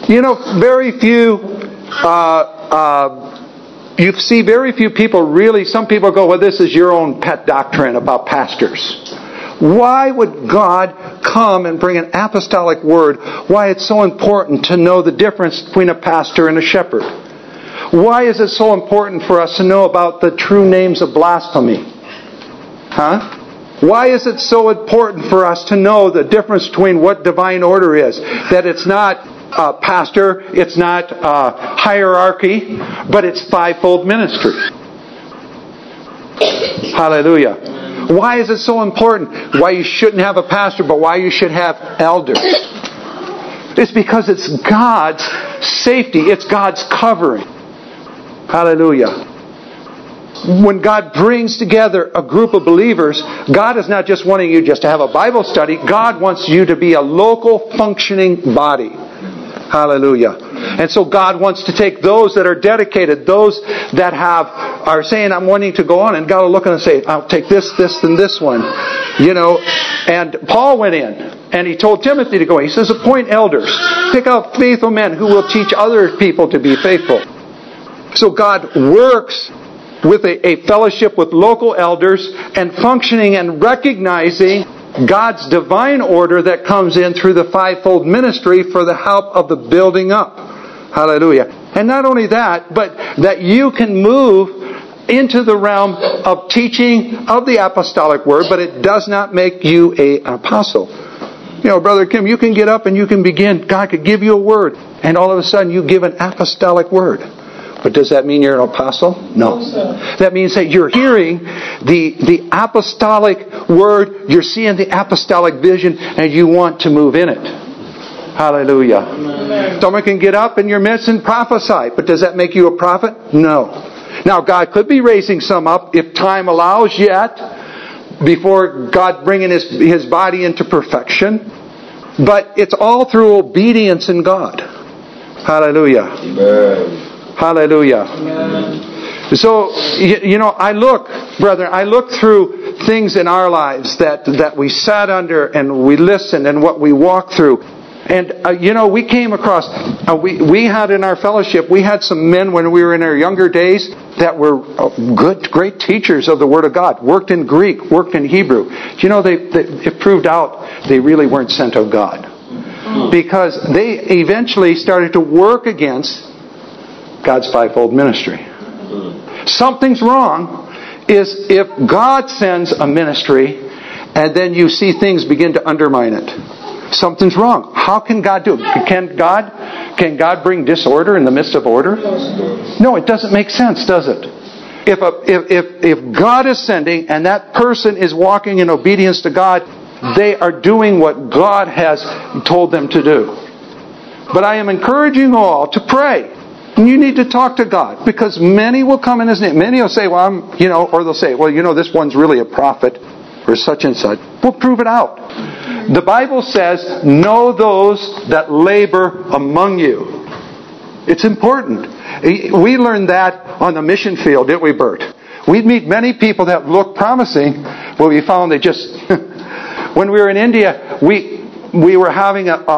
You know, very few, uh, uh, you see very few people really, some people go, well, this is your own pet doctrine about pastors. Why would God come and bring an apostolic word? Why it's so important to know the difference between a pastor and a shepherd? Why is it so important for us to know about the true names of blasphemy? Huh? Why is it so important for us to know the difference between what divine order is? That it's not uh, pastor, it's not uh, hierarchy, but it's fivefold ministry. Hallelujah. Why is it so important? Why you shouldn't have a pastor, but why you should have elders? It's because it's God's safety. It's God's covering. Hallelujah. When God brings together a group of believers, God is not just wanting you just to have a Bible study. God wants you to be a local functioning body. Hallelujah. And so God wants to take those that are dedicated, those that have are saying, I'm wanting to go on, and God will look and say, I'll take this, this, and this one. You know, and Paul went in and he told Timothy to go. He says, appoint elders. Pick out faithful men who will teach other people to be faithful. So God works with a, a fellowship with local elders and functioning and recognizing God's divine order that comes in through the fivefold ministry for the help of the building up. Hallelujah. And not only that, but that you can move into the realm of teaching of the apostolic word, but it does not make you a, an apostle. You know, Brother Kim, you can get up and you can begin. God could give you a word, and all of a sudden you give an apostolic word. But does that mean you're an apostle? No. That means that you're hearing the, the apostolic word, you're seeing the apostolic vision, and you want to move in it. Hallelujah. Amen. Someone can get up in your midst and prophesy, but does that make you a prophet? No. Now, God could be raising some up if time allows yet, before God bringing His, His body into perfection. But it's all through obedience in God. Hallelujah. Amen. Hallelujah. Amen. So, you know, I look, brethren, I look through things in our lives that, that we sat under and we listened and what we walked through. And, uh, you know, we came across, uh, we, we had in our fellowship, we had some men when we were in our younger days that were uh, good, great teachers of the Word of God, worked in Greek, worked in Hebrew. You know, they, they it proved out they really weren't sent of God. Because they eventually started to work against God's fivefold ministry. Something's wrong is if God sends a ministry and then you see things begin to undermine it. Something's wrong. How can God do it? Can God, can God bring disorder in the midst of order? No, it doesn't make sense, does it? If, a, if, if, if God is sending and that person is walking in obedience to God, they are doing what God has told them to do. But I am encouraging all to pray. And you need to talk to God, because many will come in His name. Many will say, well, I'm, you know, or they'll say, well, you know, this one's really a prophet, or such and such. We'll prove it out. The Bible says, know those that labor among you. It's important. We learned that on the mission field, didn't we, Bert? We'd meet many people that looked promising, but we found they just... When we were in India, we we were having a, a,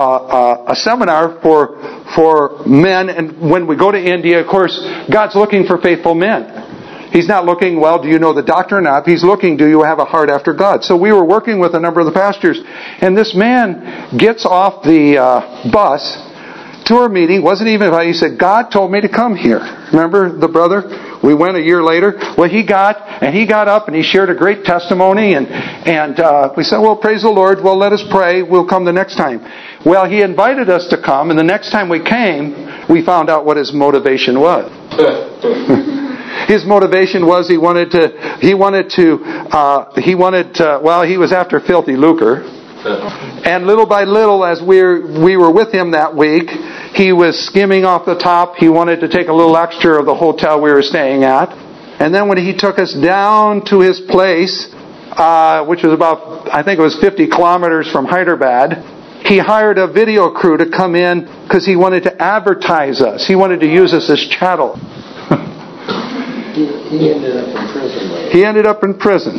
a, a seminar for for men, and when we go to India, of course, God's looking for faithful men. He's not looking, well, do you know the doctrine or not? He's looking, do you have a heart after God? So we were working with a number of the pastors, and this man gets off the uh, bus to our meeting, wasn't even invited. He said, God told me to come here. Remember the brother? We went a year later. Well, he got, and he got up and he shared a great testimony, and, and uh, we said, well, praise the Lord. Well, let us pray. We'll come the next time. Well, he invited us to come, and the next time we came, we found out what his motivation was. His motivation was he wanted to, he wanted to, uh, he wanted to, well, he was after filthy lucre. And little by little, as we were, we were with him that week, he was skimming off the top. He wanted to take a little extra of the hotel we were staying at. And then when he took us down to his place, uh, which was about, I think it was fifty kilometers from Hyderabad, he hired a video crew to come in because he wanted to advertise us. He wanted to use us as chattel. He, he ended up in prison. Right? He ended up in prison.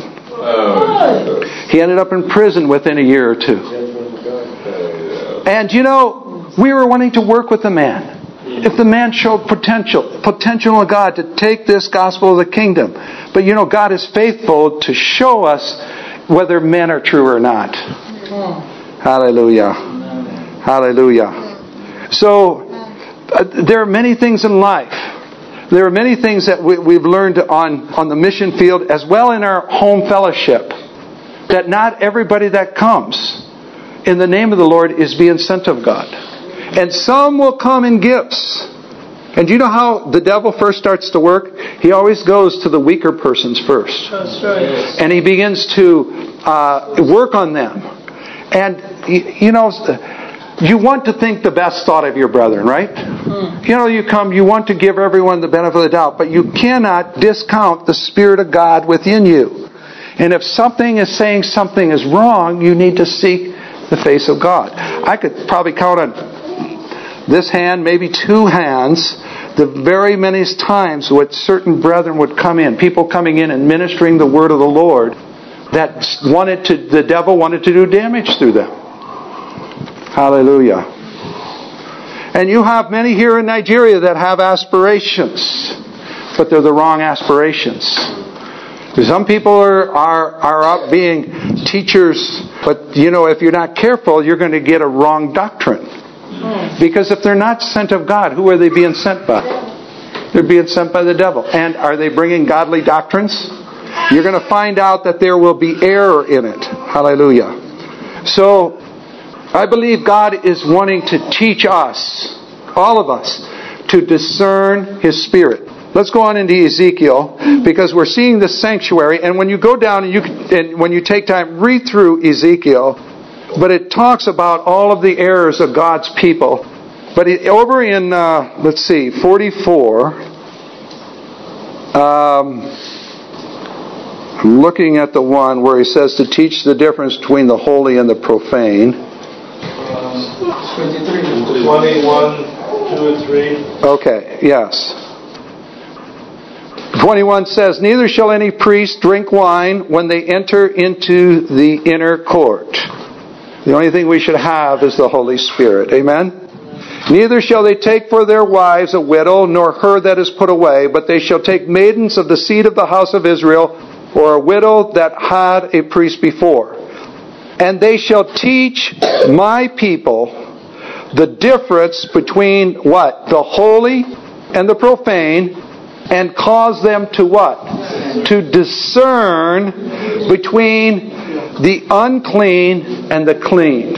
Oh. He ended up in prison within a year or two. And you know, we were wanting to work with the man. If the man showed potential, potential in God to take this gospel of the kingdom. But you know, God is faithful to show us whether men are true or not. Hallelujah. Hallelujah. So, uh, there are many things in life. There are many things that we, we've learned on, on the mission field as well in our home fellowship. That not everybody that comes in the name of the Lord is being sent of God. And some will come in gifts. And do you know how the devil first starts to work? He always goes to the weaker persons first. That's right. And he begins to uh, work on them. And, you know, you want to think the best thought of your brethren, right? Mm. You know, you come, you want to give everyone the benefit of the doubt, but you cannot discount the Spirit of God within you. And if something is saying something is wrong, you need to seek the face of God. I could probably count on this hand, maybe two hands, the very many times what certain brethren would come in, people coming in and ministering the word of the Lord, that wanted to, the devil wanted to do damage through them. Hallelujah. And you have many here in Nigeria that have aspirations, but they're the wrong aspirations. Some people are, are, are up being teachers, but you know, if you're not careful, you're going to get a wrong doctrine. Because if they're not sent of God, who are they being sent by? They're being sent by the devil. And are they bringing godly doctrines? You're going to find out that there will be error in it. Hallelujah. So, I believe God is wanting to teach us, all of us, to discern His Spirit. Let's go on into Ezekiel, because we're seeing the sanctuary, and when you go down and you and when you take time, read through Ezekiel, but it talks about all of the errors of God's people. But it, over in, uh, let's see, forty-four, um, I'm looking at the one where he says to teach the difference between the holy and the profane. twenty-one, two and three. Okay, yes. twenty-one says, neither shall any priest drink wine when they enter into the inner court. The only thing we should have is the Holy Spirit. Amen? Neither shall they take for their wives a widow, nor her that is put away, but they shall take maidens of the seed of the house of Israel, or a widow that had a priest before. And they shall teach my people the difference between what? The holy and the profane, and cause them to what? To discern between the unclean and the clean.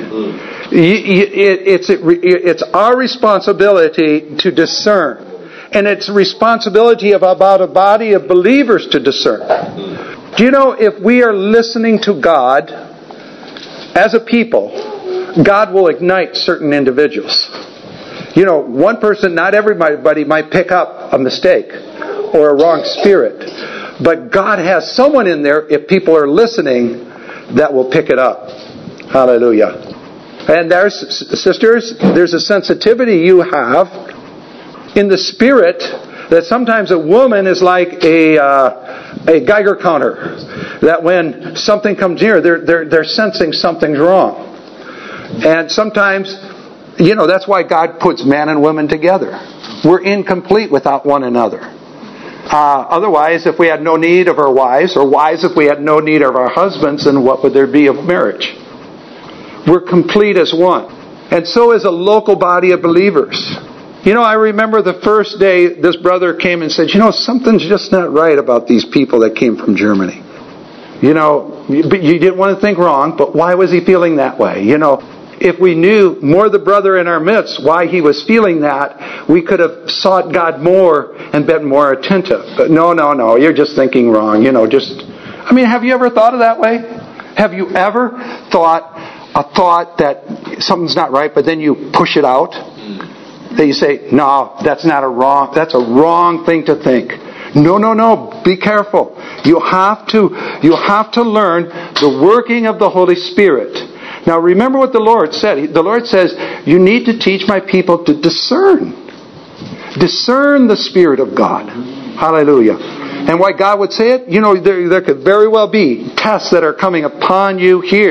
It's, it's our responsibility to discern. And it's a responsibility of about a body of believers to discern. Do you know, if we are listening to God as a people, God will ignite certain individuals. You know, one person, not everybody might pick up a mistake or a wrong spirit. But God has someone in there, if people are listening, that will pick it up. Hallelujah. And there's, sisters, there's a sensitivity you have in the spirit that sometimes a woman is like a uh, a Geiger counter. That when something comes near, they're, they're, they're sensing something's wrong. And sometimes, you know, that's why God puts man and women together. We're incomplete without one another. Uh, otherwise, if we had no need of our wives, or wives if we had no need of our husbands, then what would there be of marriage? We're complete as one. And so is a local body of believers. You know, I remember the first day this brother came and said, you know, something's just not right about these people that came from Germany. You know, you didn't want to think wrong, but why was he feeling that way? You know, if we knew more the brother in our midst, why he was feeling that, we could have sought God more and been more attentive. But no, no, no, you're just thinking wrong. You know, just, I mean, have you ever thought of that way? Have you ever thought a thought that something's not right, but then you push it out? That you say, no, that's not a wrong, that's a wrong thing to think. No, no, no, be careful. You have to, you have to learn the working of the Holy Spirit. Now remember what the Lord said. The Lord says, you need to teach my people to discern. Discern the Spirit of God. Hallelujah. And why God would say it? You know, there, there could very well be tests that are coming upon you here.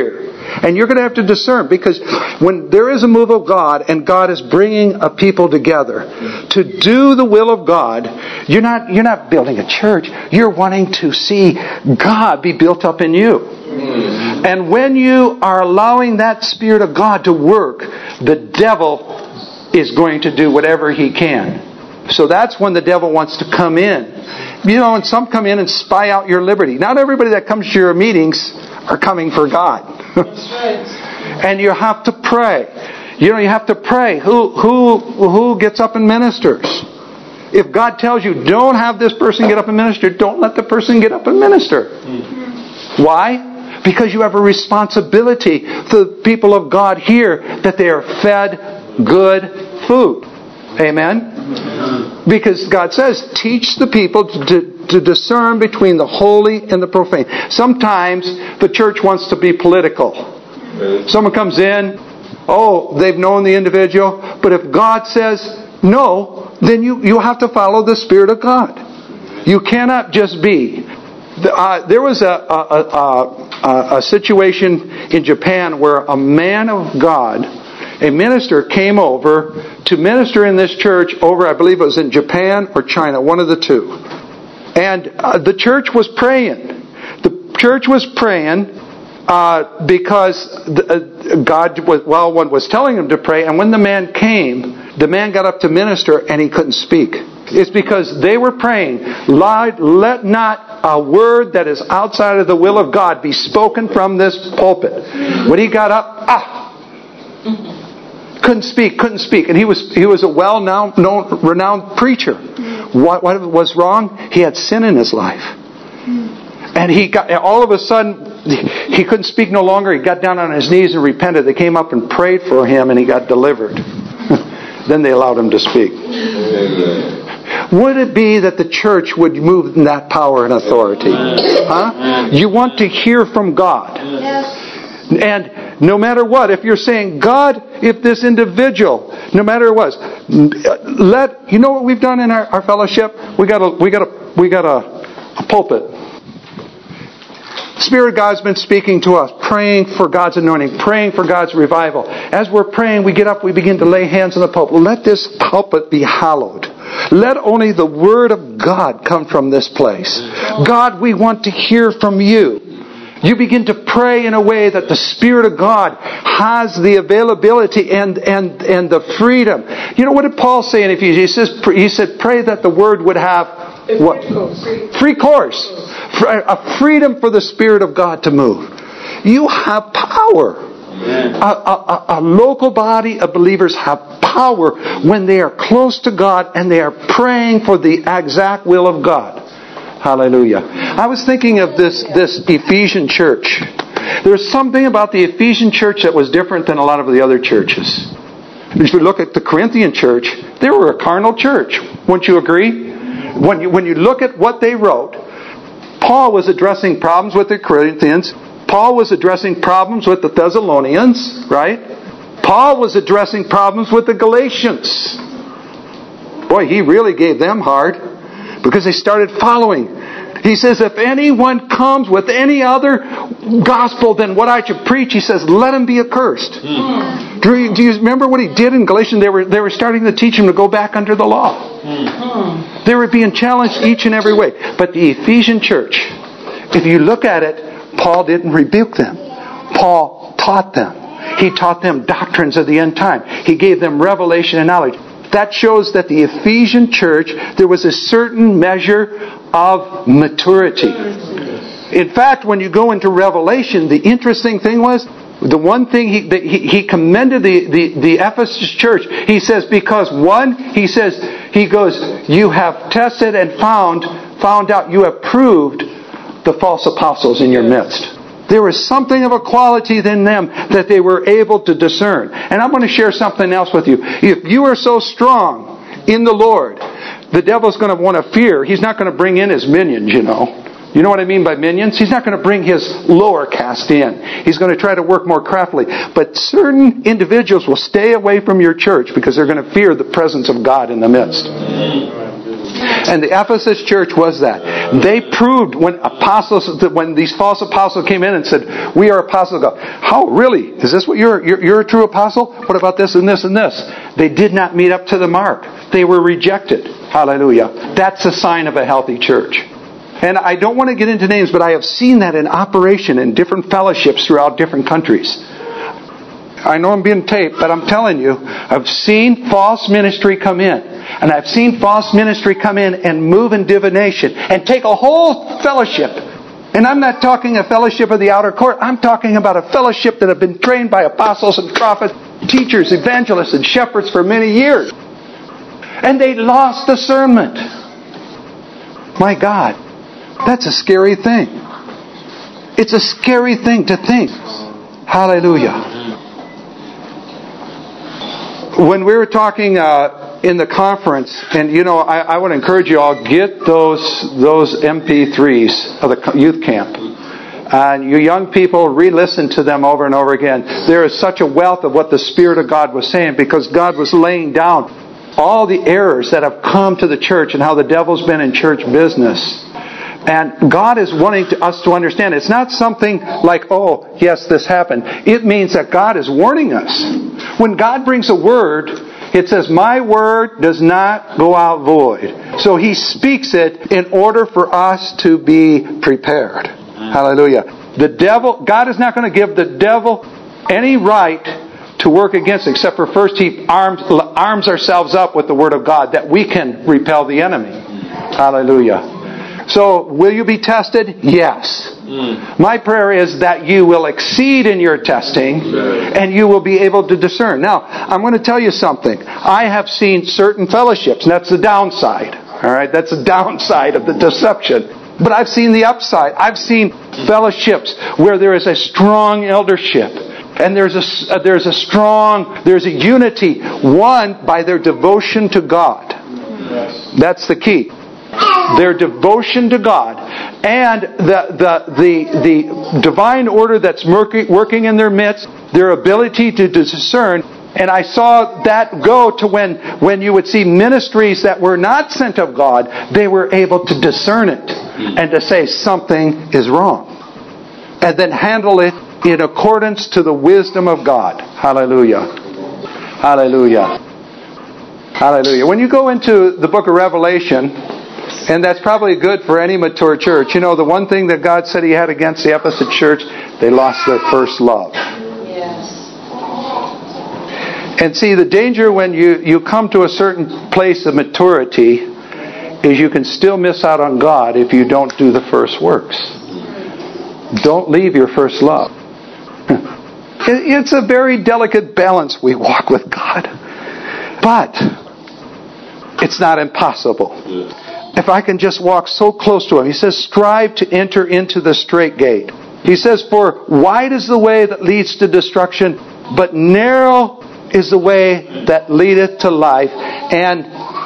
And you're going to have to discern, because when there is a move of God and God is bringing a people together to do the will of God, you're not you're not building a church. You're wanting to see God be built up in you. And when you are allowing that Spirit of God to work, the devil is going to do whatever he can. So that's when the devil wants to come in. You know, and some come in and spy out your liberty. Not everybody that comes to your meetings are coming for God. That's right. And you have to pray. You know, you have to pray. Who who who gets up and ministers? If God tells you, don't have this person get up and minister, don't let the person get up and minister. Mm-hmm. Why? Because you have a responsibility to the people of God here that they are fed good food. Amen? Because God says, teach the people to, to discern between the holy and the profane. Sometimes the church wants to be political. Someone comes in, oh, they've known the individual, but if God says no, then you, you have to follow the Spirit of God. You cannot just be. Uh, there was a, a, a, a situation in Japan where a man of God, a minister, came over to minister in this church over, I believe it was in Japan or China, one of the two. And uh, the church was praying. The church was praying uh, because the, uh, God was, well, one was telling him to pray, and when the man came, the man got up to minister and he couldn't speak. It's because they were praying, Lord, let not a word that is outside of the will of God be spoken from this pulpit. When he got up, ah! Couldn't speak, couldn't speak. And he was he was a well-known, known, renowned preacher. What, what was wrong? He had sin in his life. And he got, all of a sudden, he couldn't speak no longer. He got down on his knees and repented. They came up and prayed for him and he got delivered. Then they allowed him to speak. Would it be that the church would move in that power and authority? Huh? You want to hear from God. And no matter what, if you're saying, God, if this individual, no matter what, let, you know what we've done in our, our fellowship? We got a, we got a, we got a, a pulpit. Spirit of God's been speaking to us, praying for God's anointing, praying for God's revival. As we're praying, we get up, we begin to lay hands on the pulpit. Let this pulpit be hallowed. Let only the Word of God come from this place. God, we want to hear from you. You begin to pray in a way that the Spirit of God has the availability and, and, and the freedom. You know, what did Paul say in Ephesians? He says, he said, pray that the Word would have what? Free course. A freedom for the Spirit of God to move. You have power. A, a, a local body of believers have power when they are close to God and they are praying for the exact will of God. Hallelujah. I was thinking of this, this Ephesian church. There's something about the Ephesian church that was different than a lot of the other churches. If you look at the Corinthian church, they were a carnal church. Wouldn't you agree? When you, when you look at what they wrote, Paul was addressing problems with the Corinthians. Paul was addressing problems with the Thessalonians, right? Paul was addressing problems with the Galatians. Boy, he really gave them hard because they started following. He says, if anyone comes with any other gospel than what I should preach, he says, let him be accursed. Mm. Do, you, do you remember what he did in Galatians? They were, they were starting to teach him to go back under the law. Mm. They were being challenged each and every way. But the Ephesian church, if you look at it, Paul didn't rebuke them. Paul taught them. He taught them doctrines of the end time. He gave them revelation and knowledge. That shows that the Ephesian church, there was a certain measure of maturity. In fact, when you go into Revelation, the interesting thing was, the one thing he he, he commended the, the, the Ephesus church. He says, because one, he says, he goes, you have tested and found, found out, you have proved the false apostles in your midst. There was something of a quality in them that they were able to discern. And I'm going to share something else with you. If you are so strong in the Lord, the devil's going to want to fear. He's not going to bring in his minions, you know. You know what I mean by minions? He's not going to bring his lower caste in. He's going to try to work more craftily. But certain individuals will stay away from your church because they're going to fear the presence of God in the midst. And the Ephesus church was that. They proved when apostles, when these false apostles came in and said, "We are apostles of God." How, really? Is this what you're, you're, you're a true apostle? What about this and this and this? They did not meet up to the mark. They were rejected. Hallelujah. That's a sign of a healthy church. And I don't want to get into names, but I have seen that in operation in different fellowships throughout different countries. I know I'm being taped, but I'm telling you, I've seen false ministry come in. And I've seen false ministry come in and move in divination and take a whole fellowship. And I'm not talking a fellowship of the outer court. I'm talking about a fellowship that have been trained by apostles and prophets, teachers, evangelists, and shepherds for many years. And they lost discernment. My God, that's a scary thing. It's a scary thing to think. Hallelujah. When we were talking uh, in the conference, and you know, I, I would encourage you all, get those those M P threes of the youth camp. And you young people, re-listen to them over and over again. There is such a wealth of what the Spirit of God was saying, because God was laying down all the errors that have come to the church and how the devil's been in church business. And God is wanting to, us to understand. It's not something like, oh, yes, this happened. It means that God is warning us. When God brings a word, it says, "My word does not go out void." So He speaks it in order for us to be prepared. Hallelujah. The devil, God is not going to give the devil any right to work against, except for first He arms, arms ourselves up with the Word of God that we can repel the enemy. Hallelujah. So, will you be tested? Yes. Mm. My prayer is that you will exceed in your testing and you will be able to discern. Now, I'm going to tell you something. I have seen certain fellowships, and that's the downside. All right, that's the downside of the deception. But I've seen the upside. I've seen fellowships where there is a strong eldership. And there's a, uh, there's a strong, there's a unity won by their devotion to God. Yes. That's the key. Their devotion to God and the the the, the divine order that's working in their midst, their ability to discern. And I saw that go to when, when you would see ministries that were not sent of God, they were able to discern it and to say something is wrong. And then handle it in accordance to the wisdom of God. Hallelujah. Hallelujah. Hallelujah. When you go into the book of Revelation, and that's probably good for any mature church. You know, the one thing that God said He had against the Ephesus church, they lost their first love. Yes. And see, the danger when you, you come to a certain place of maturity is you can still miss out on God if you don't do the first works. Don't leave your first love. It's a very delicate balance we walk with God. But it's not impossible. If I can just walk so close to Him. He says, strive to enter into the straight gate. He says, for wide is the way that leads to destruction, but narrow is the way that leadeth to life, and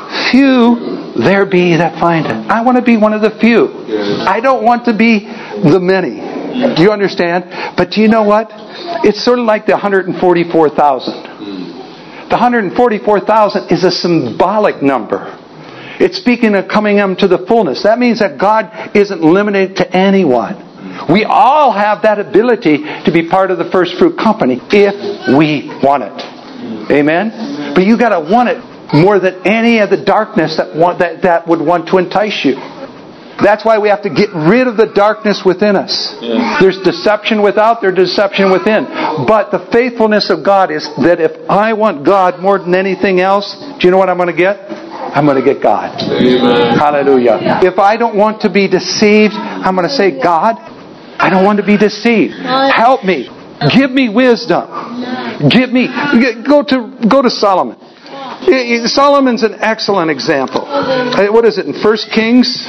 few there be that find it. I want to be one of the few. I don't want to be the many. Do you understand? But do you know what? It's sort of like the one hundred forty-four thousand. The one hundred forty-four thousand is a symbolic number. It's speaking of coming to the fullness. That means that God isn't limited to anyone. We all have that ability to be part of the first fruit company if we want it. Amen? But you got to want it more than any of the darkness that, want, that, that would want to entice you. That's why we have to get rid of the darkness within us. Yeah. There's deception without, there's deception within. But the faithfulness of God is that if I want God more than anything else, do you know what I'm going to get? I'm going to get God. Amen. Hallelujah. If I don't want to be deceived, I'm going to say, God, I don't want to be deceived. Help me. Give me wisdom. Give me. Go to go to Solomon. Solomon's an excellent example. What is it in First Kings?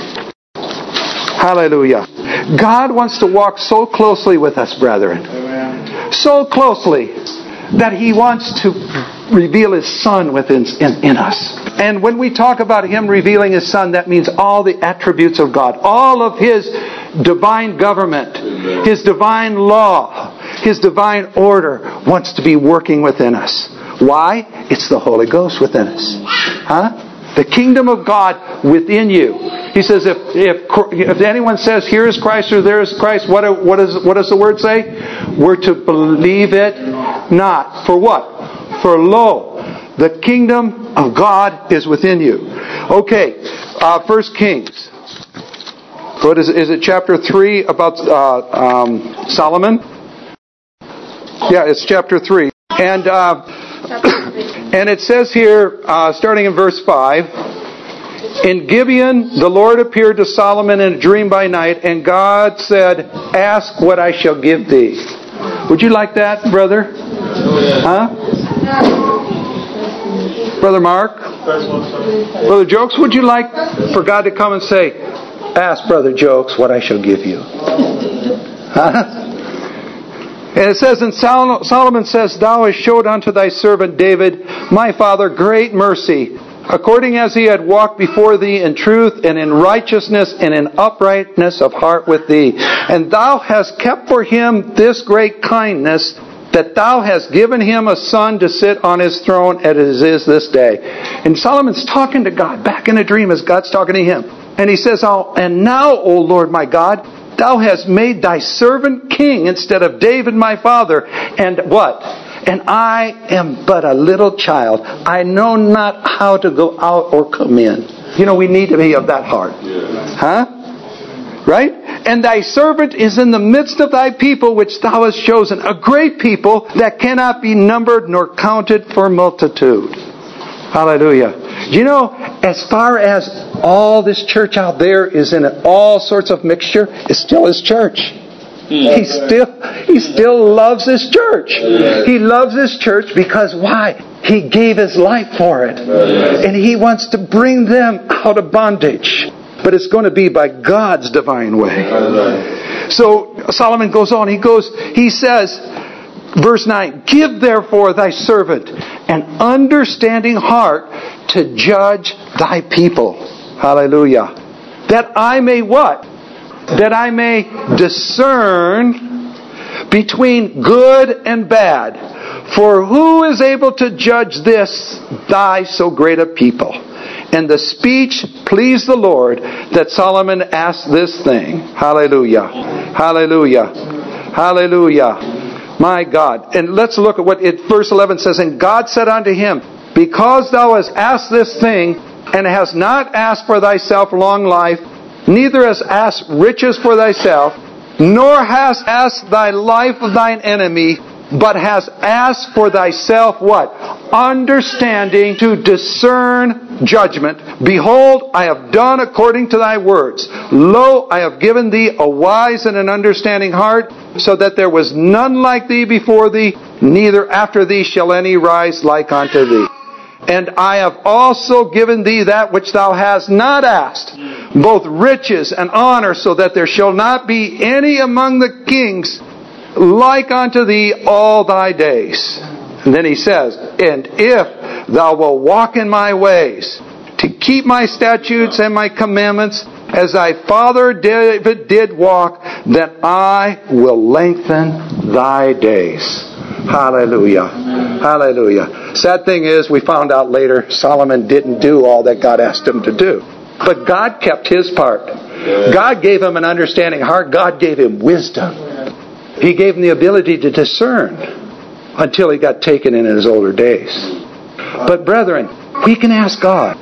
Hallelujah. God wants to walk so closely with us, brethren. So closely that He wants to reveal His Son within in, in us. And when we talk about Him revealing His Son, that means all the attributes of God. All of His divine government, Amen. His divine law, His divine order wants to be working within us. Why? It's the Holy Ghost within us. Huh? The kingdom of God within you. He says, if if if anyone says, here is Christ or there is Christ, what what is what does the word say? We're to believe it not. For what? For lo, the kingdom of God is within you. Okay, uh, First Kings. What is it? Is it chapter three about uh, um, Solomon? Yeah, it's chapter three. And uh, and it says here, uh, starting in verse five, in Gibeon the Lord appeared to Solomon in a dream by night, and God said, ask what I shall give thee. Would you like that, brother? Huh? Brother Mark? Brother Jokes, would you like for God to come and say, ask Brother Jokes what I shall give you? Huh? And it says, and Solomon says, thou hast showed unto thy servant David, my father, great mercy, according as he had walked before thee in truth and in righteousness and in uprightness of heart with thee. And thou hast kept for him this great kindness, that thou hast given him a son to sit on his throne as it is this day. And Solomon's talking to God back in a dream as God's talking to him. And he says, oh, and now, O Lord my God, thou hast made thy servant king instead of David my father. And what? And I am but a little child. I know not how to go out or come in. You know, we need to be of that heart. Huh? Right? And thy servant is in the midst of thy people which thou hast chosen, a great people that cannot be numbered nor counted for multitude. Hallelujah. You know, as far as all this church out there is in all sorts of mixture, it's still his church. He still he still loves his church. He loves his church because why? He gave his life for it. And he wants to bring them out of bondage. But it's going to be by God's divine way. So Solomon goes on. He goes, he says, verse nine, give therefore thy servant an understanding heart to judge thy people. Hallelujah. That I may what? That I may discern between good and bad. For who is able to judge this, thy so great a people? And the speech pleased the Lord that Solomon asked this thing. Hallelujah. Hallelujah. Hallelujah. My God. And let's look at what it, verse eleven says. And God said unto him, because thou hast asked this thing, and hast not asked for thyself long life, neither hast asked riches for thyself, nor hast asked thy life of thine enemy, but hast asked for thyself what? Understanding to discern judgment. Behold, I have done according to thy words. Lo, I have given thee a wise and an understanding heart, so that there was none like thee before thee, neither after thee shall any rise like unto thee. And I have also given thee that which thou hast not asked, both riches and honor, so that there shall not be any among the kings like unto thee all thy days. And then he says, and if thou wilt walk in my ways, to keep my statutes and my commandments, as thy father David did walk, then I will lengthen thy days. Hallelujah. Hallelujah. Sad thing is, we found out later, Solomon didn't do all that God asked him to do. But God kept his part. God gave him an understanding heart. God gave him wisdom. He gave him the ability to discern until he got taken in his older days. But brethren, we can ask God.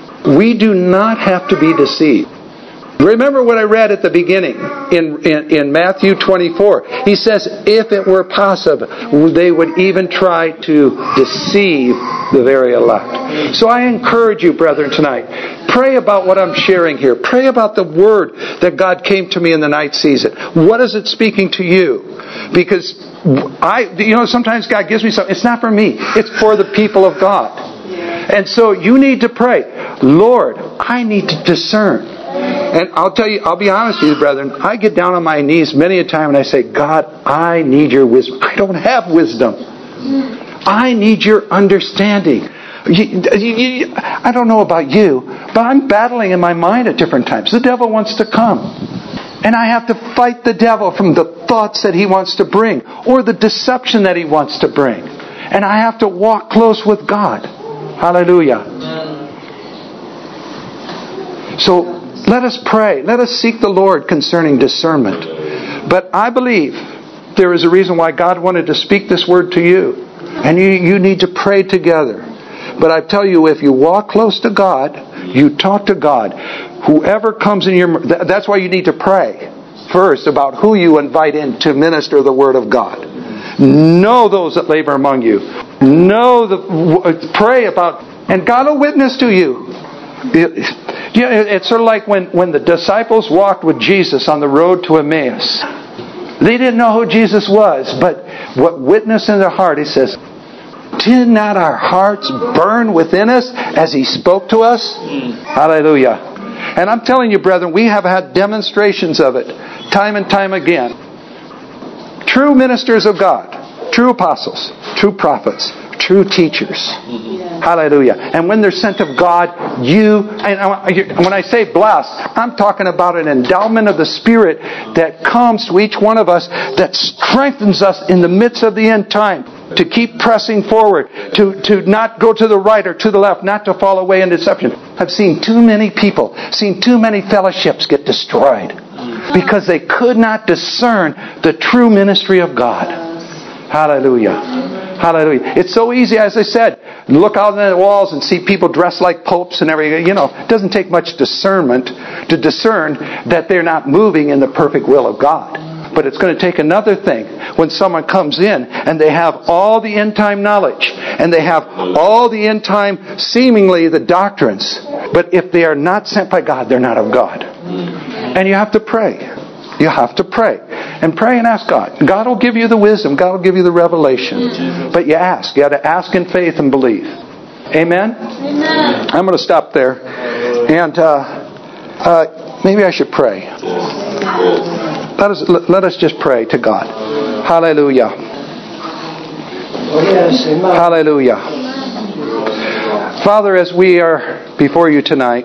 We do not have to be deceived. Remember what I read at the beginning in, in, in Matthew twenty-four. He says, if it were possible, they would even try to deceive the very elect. So I encourage you, brethren, tonight, pray about what I'm sharing here. Pray about the word that God came to me in the night season. What is it speaking to you? Because I, you know, sometimes God gives me something. It's not for me. It's for the people of God. And so you need to pray, Lord, I need to discern. And I'll tell you, I'll be honest with you, brethren, I get down on my knees many a time and I say, God, I need your wisdom. I don't have wisdom. I need your understanding. You, you, you, I don't know about you, but I'm battling in my mind at different times. The devil wants to come. And I have to fight the devil from the thoughts that he wants to bring, or the deception that he wants to bring. And I have to walk close with God. Hallelujah. So let us pray. Let us seek the Lord concerning discernment. But I believe there is a reason why God wanted to speak this word to you. And you, you need to pray together. But I tell you, if you walk close to God, you talk to God, whoever comes in your... That's why you need to pray first about who you invite in to minister the Word of God. Know those that labor among you. Know the... Pray about... And God will witness to you. It, you know, it's sort of like when, when the disciples walked with Jesus on the road to Emmaus. They didn't know who Jesus was, but what witnessed in their heart, He says, did not our hearts burn within us as He spoke to us? Mm. Hallelujah. And I'm telling you, brethren, we have had demonstrations of it time and time again. True ministers of God, true apostles, true prophets, true teachers. Mm-hmm. Hallelujah. And when they're sent of God, you, and when I say blessed, I'm talking about an endowment of the Spirit that comes to each one of us, that strengthens us in the midst of the end time, to keep pressing forward, to, to not go to the right or to the left, not to fall away in deception. I've seen too many people, seen too many fellowships get destroyed because they could not discern the true ministry of God. Hallelujah. Hallelujah. It's so easy, as I said, look out on the walls and see people dressed like popes and everything. You know, it doesn't take much discernment to discern that they're not moving in the perfect will of God. But it's going to take another thing when someone comes in and they have all the end time knowledge and they have all the end time, seemingly the doctrines. But if they are not sent by God, they're not of God. And you have to pray. You have to pray. And pray and ask God. God will give you the wisdom. God will give you the revelation. But you ask. You got to ask in faith and believe. Amen? Amen. I'm going to stop there. And uh, uh, maybe I should pray. Let us, let us just pray to God. Hallelujah. Hallelujah. Father, as we are before you tonight,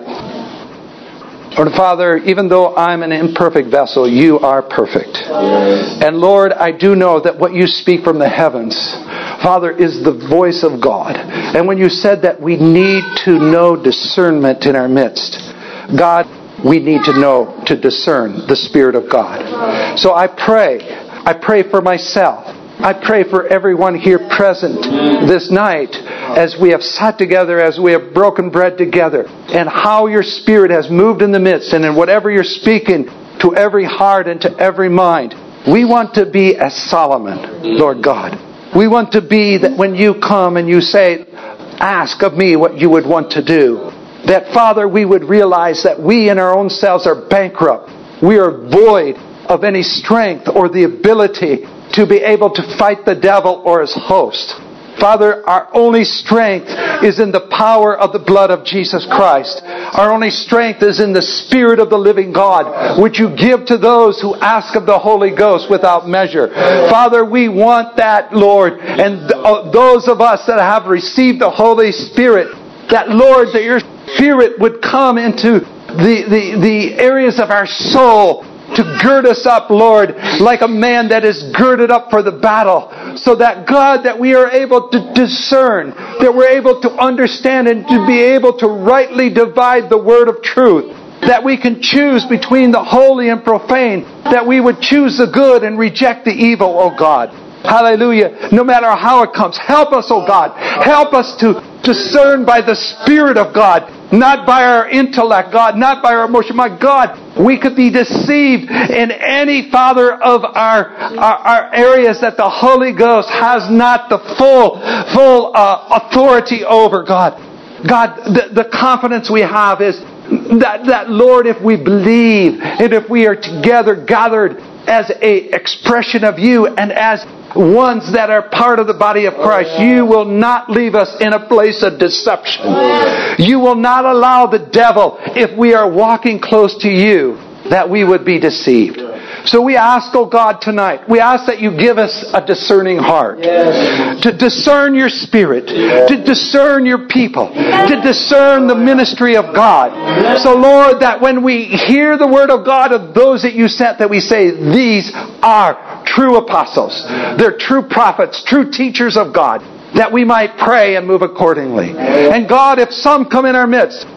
Lord Father, even though I'm an imperfect vessel, you are perfect. And Lord, I do know that what you speak from the heavens, Father, is the voice of God. And when you said that we need to know discernment in our midst, God, we need to know to discern the Spirit of God. So I pray. I pray for myself. I pray for everyone here present this night as we have sat together, as we have broken bread together, and how your Spirit has moved in the midst, and in whatever you're speaking to every heart and to every mind. We want to be as Solomon, Lord God. We want to be that when you come and you say, ask of me what you would want to do. That, Father, we would realize that we in our own selves are bankrupt. We are void of any strength or the ability to be able to fight the devil or his host. Father, our only strength is in the power of the blood of Jesus Christ. Our only strength is in the Spirit of the living God, which you give to those who ask of the Holy Ghost without measure. Father, we want that, Lord. And th- those of us that have received the Holy Spirit, that, Lord, that your Spirit would come into the, the, the areas of our soul to gird us up, Lord, like a man that is girded up for the battle. So that, God, that we are able to discern, that we're able to understand and to be able to rightly divide the word of truth. That we can choose between the holy and profane. That we would choose the good and reject the evil, oh God. Hallelujah. No matter how it comes. Help us, oh God. Help us to discern by the Spirit of God. Not by our intellect, God. Not by our emotion. My God, we could be deceived in any, Father, of our, our, our areas that the Holy Ghost has not the full, full uh, authority over, God. God, the, the confidence we have is that, that, Lord, if we believe and if we are together gathered as a expression of you and as ones that are part of the body of Christ, you will not leave us in a place of deception. You will not allow the devil, if we are walking close to you, that we would be deceived. So we ask, oh God, tonight, we ask that you give us a discerning heart. Yes. To discern your Spirit. Yes. To discern your people. Yes. To discern the ministry of God. Yes. So Lord, that when we hear the word of God of those that you sent, that we say, these are true apostles. They're true prophets, true teachers of God. That we might pray and move accordingly. And God, if some come in our midst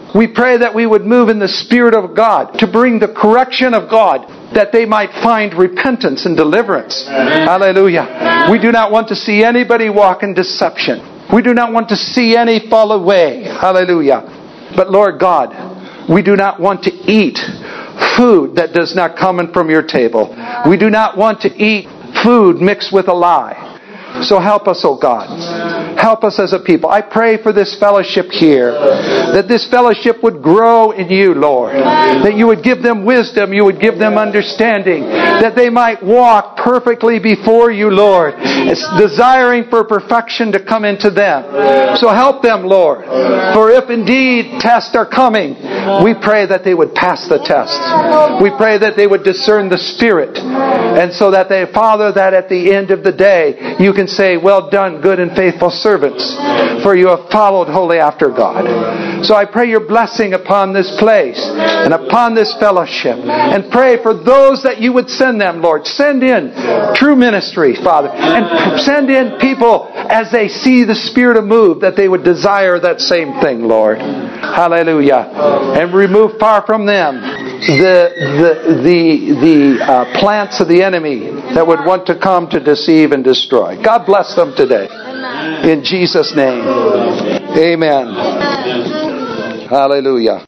We pray that we would move in the Spirit of God to bring the correction of God, that they might find repentance and deliverance. Hallelujah. We do not want to see anybody walk in deception. We do not want to see any fall away. Hallelujah. But Lord God, we do not want to eat food that does not come in from your table. We do not want to eat food mixed with a lie. So help us, oh God. Help us as a people. I pray for this fellowship here, that this fellowship would grow in you, Lord. That you would give them wisdom, you would give them understanding, that they might walk perfectly before you, Lord. It's desiring for perfection to come into them. So help them, Lord. For if indeed tests are coming, we pray that they would pass the tests. We pray that they would discern the Spirit. And so that they, Father, that at the end of the day, you can say, well done, good and faithful servants, for you have followed wholly after God. So I pray your blessing upon this place and upon this fellowship, and pray for those that you would send them, Lord. Send in true ministry, Father, and send in people as they see the Spirit of move, that they would desire that same thing, Lord. Hallelujah. And remove far from them the the the, the uh, plants of the enemy that would want to come to deceive and destroy. God bless them today. In Jesus' name. Amen. Hallelujah.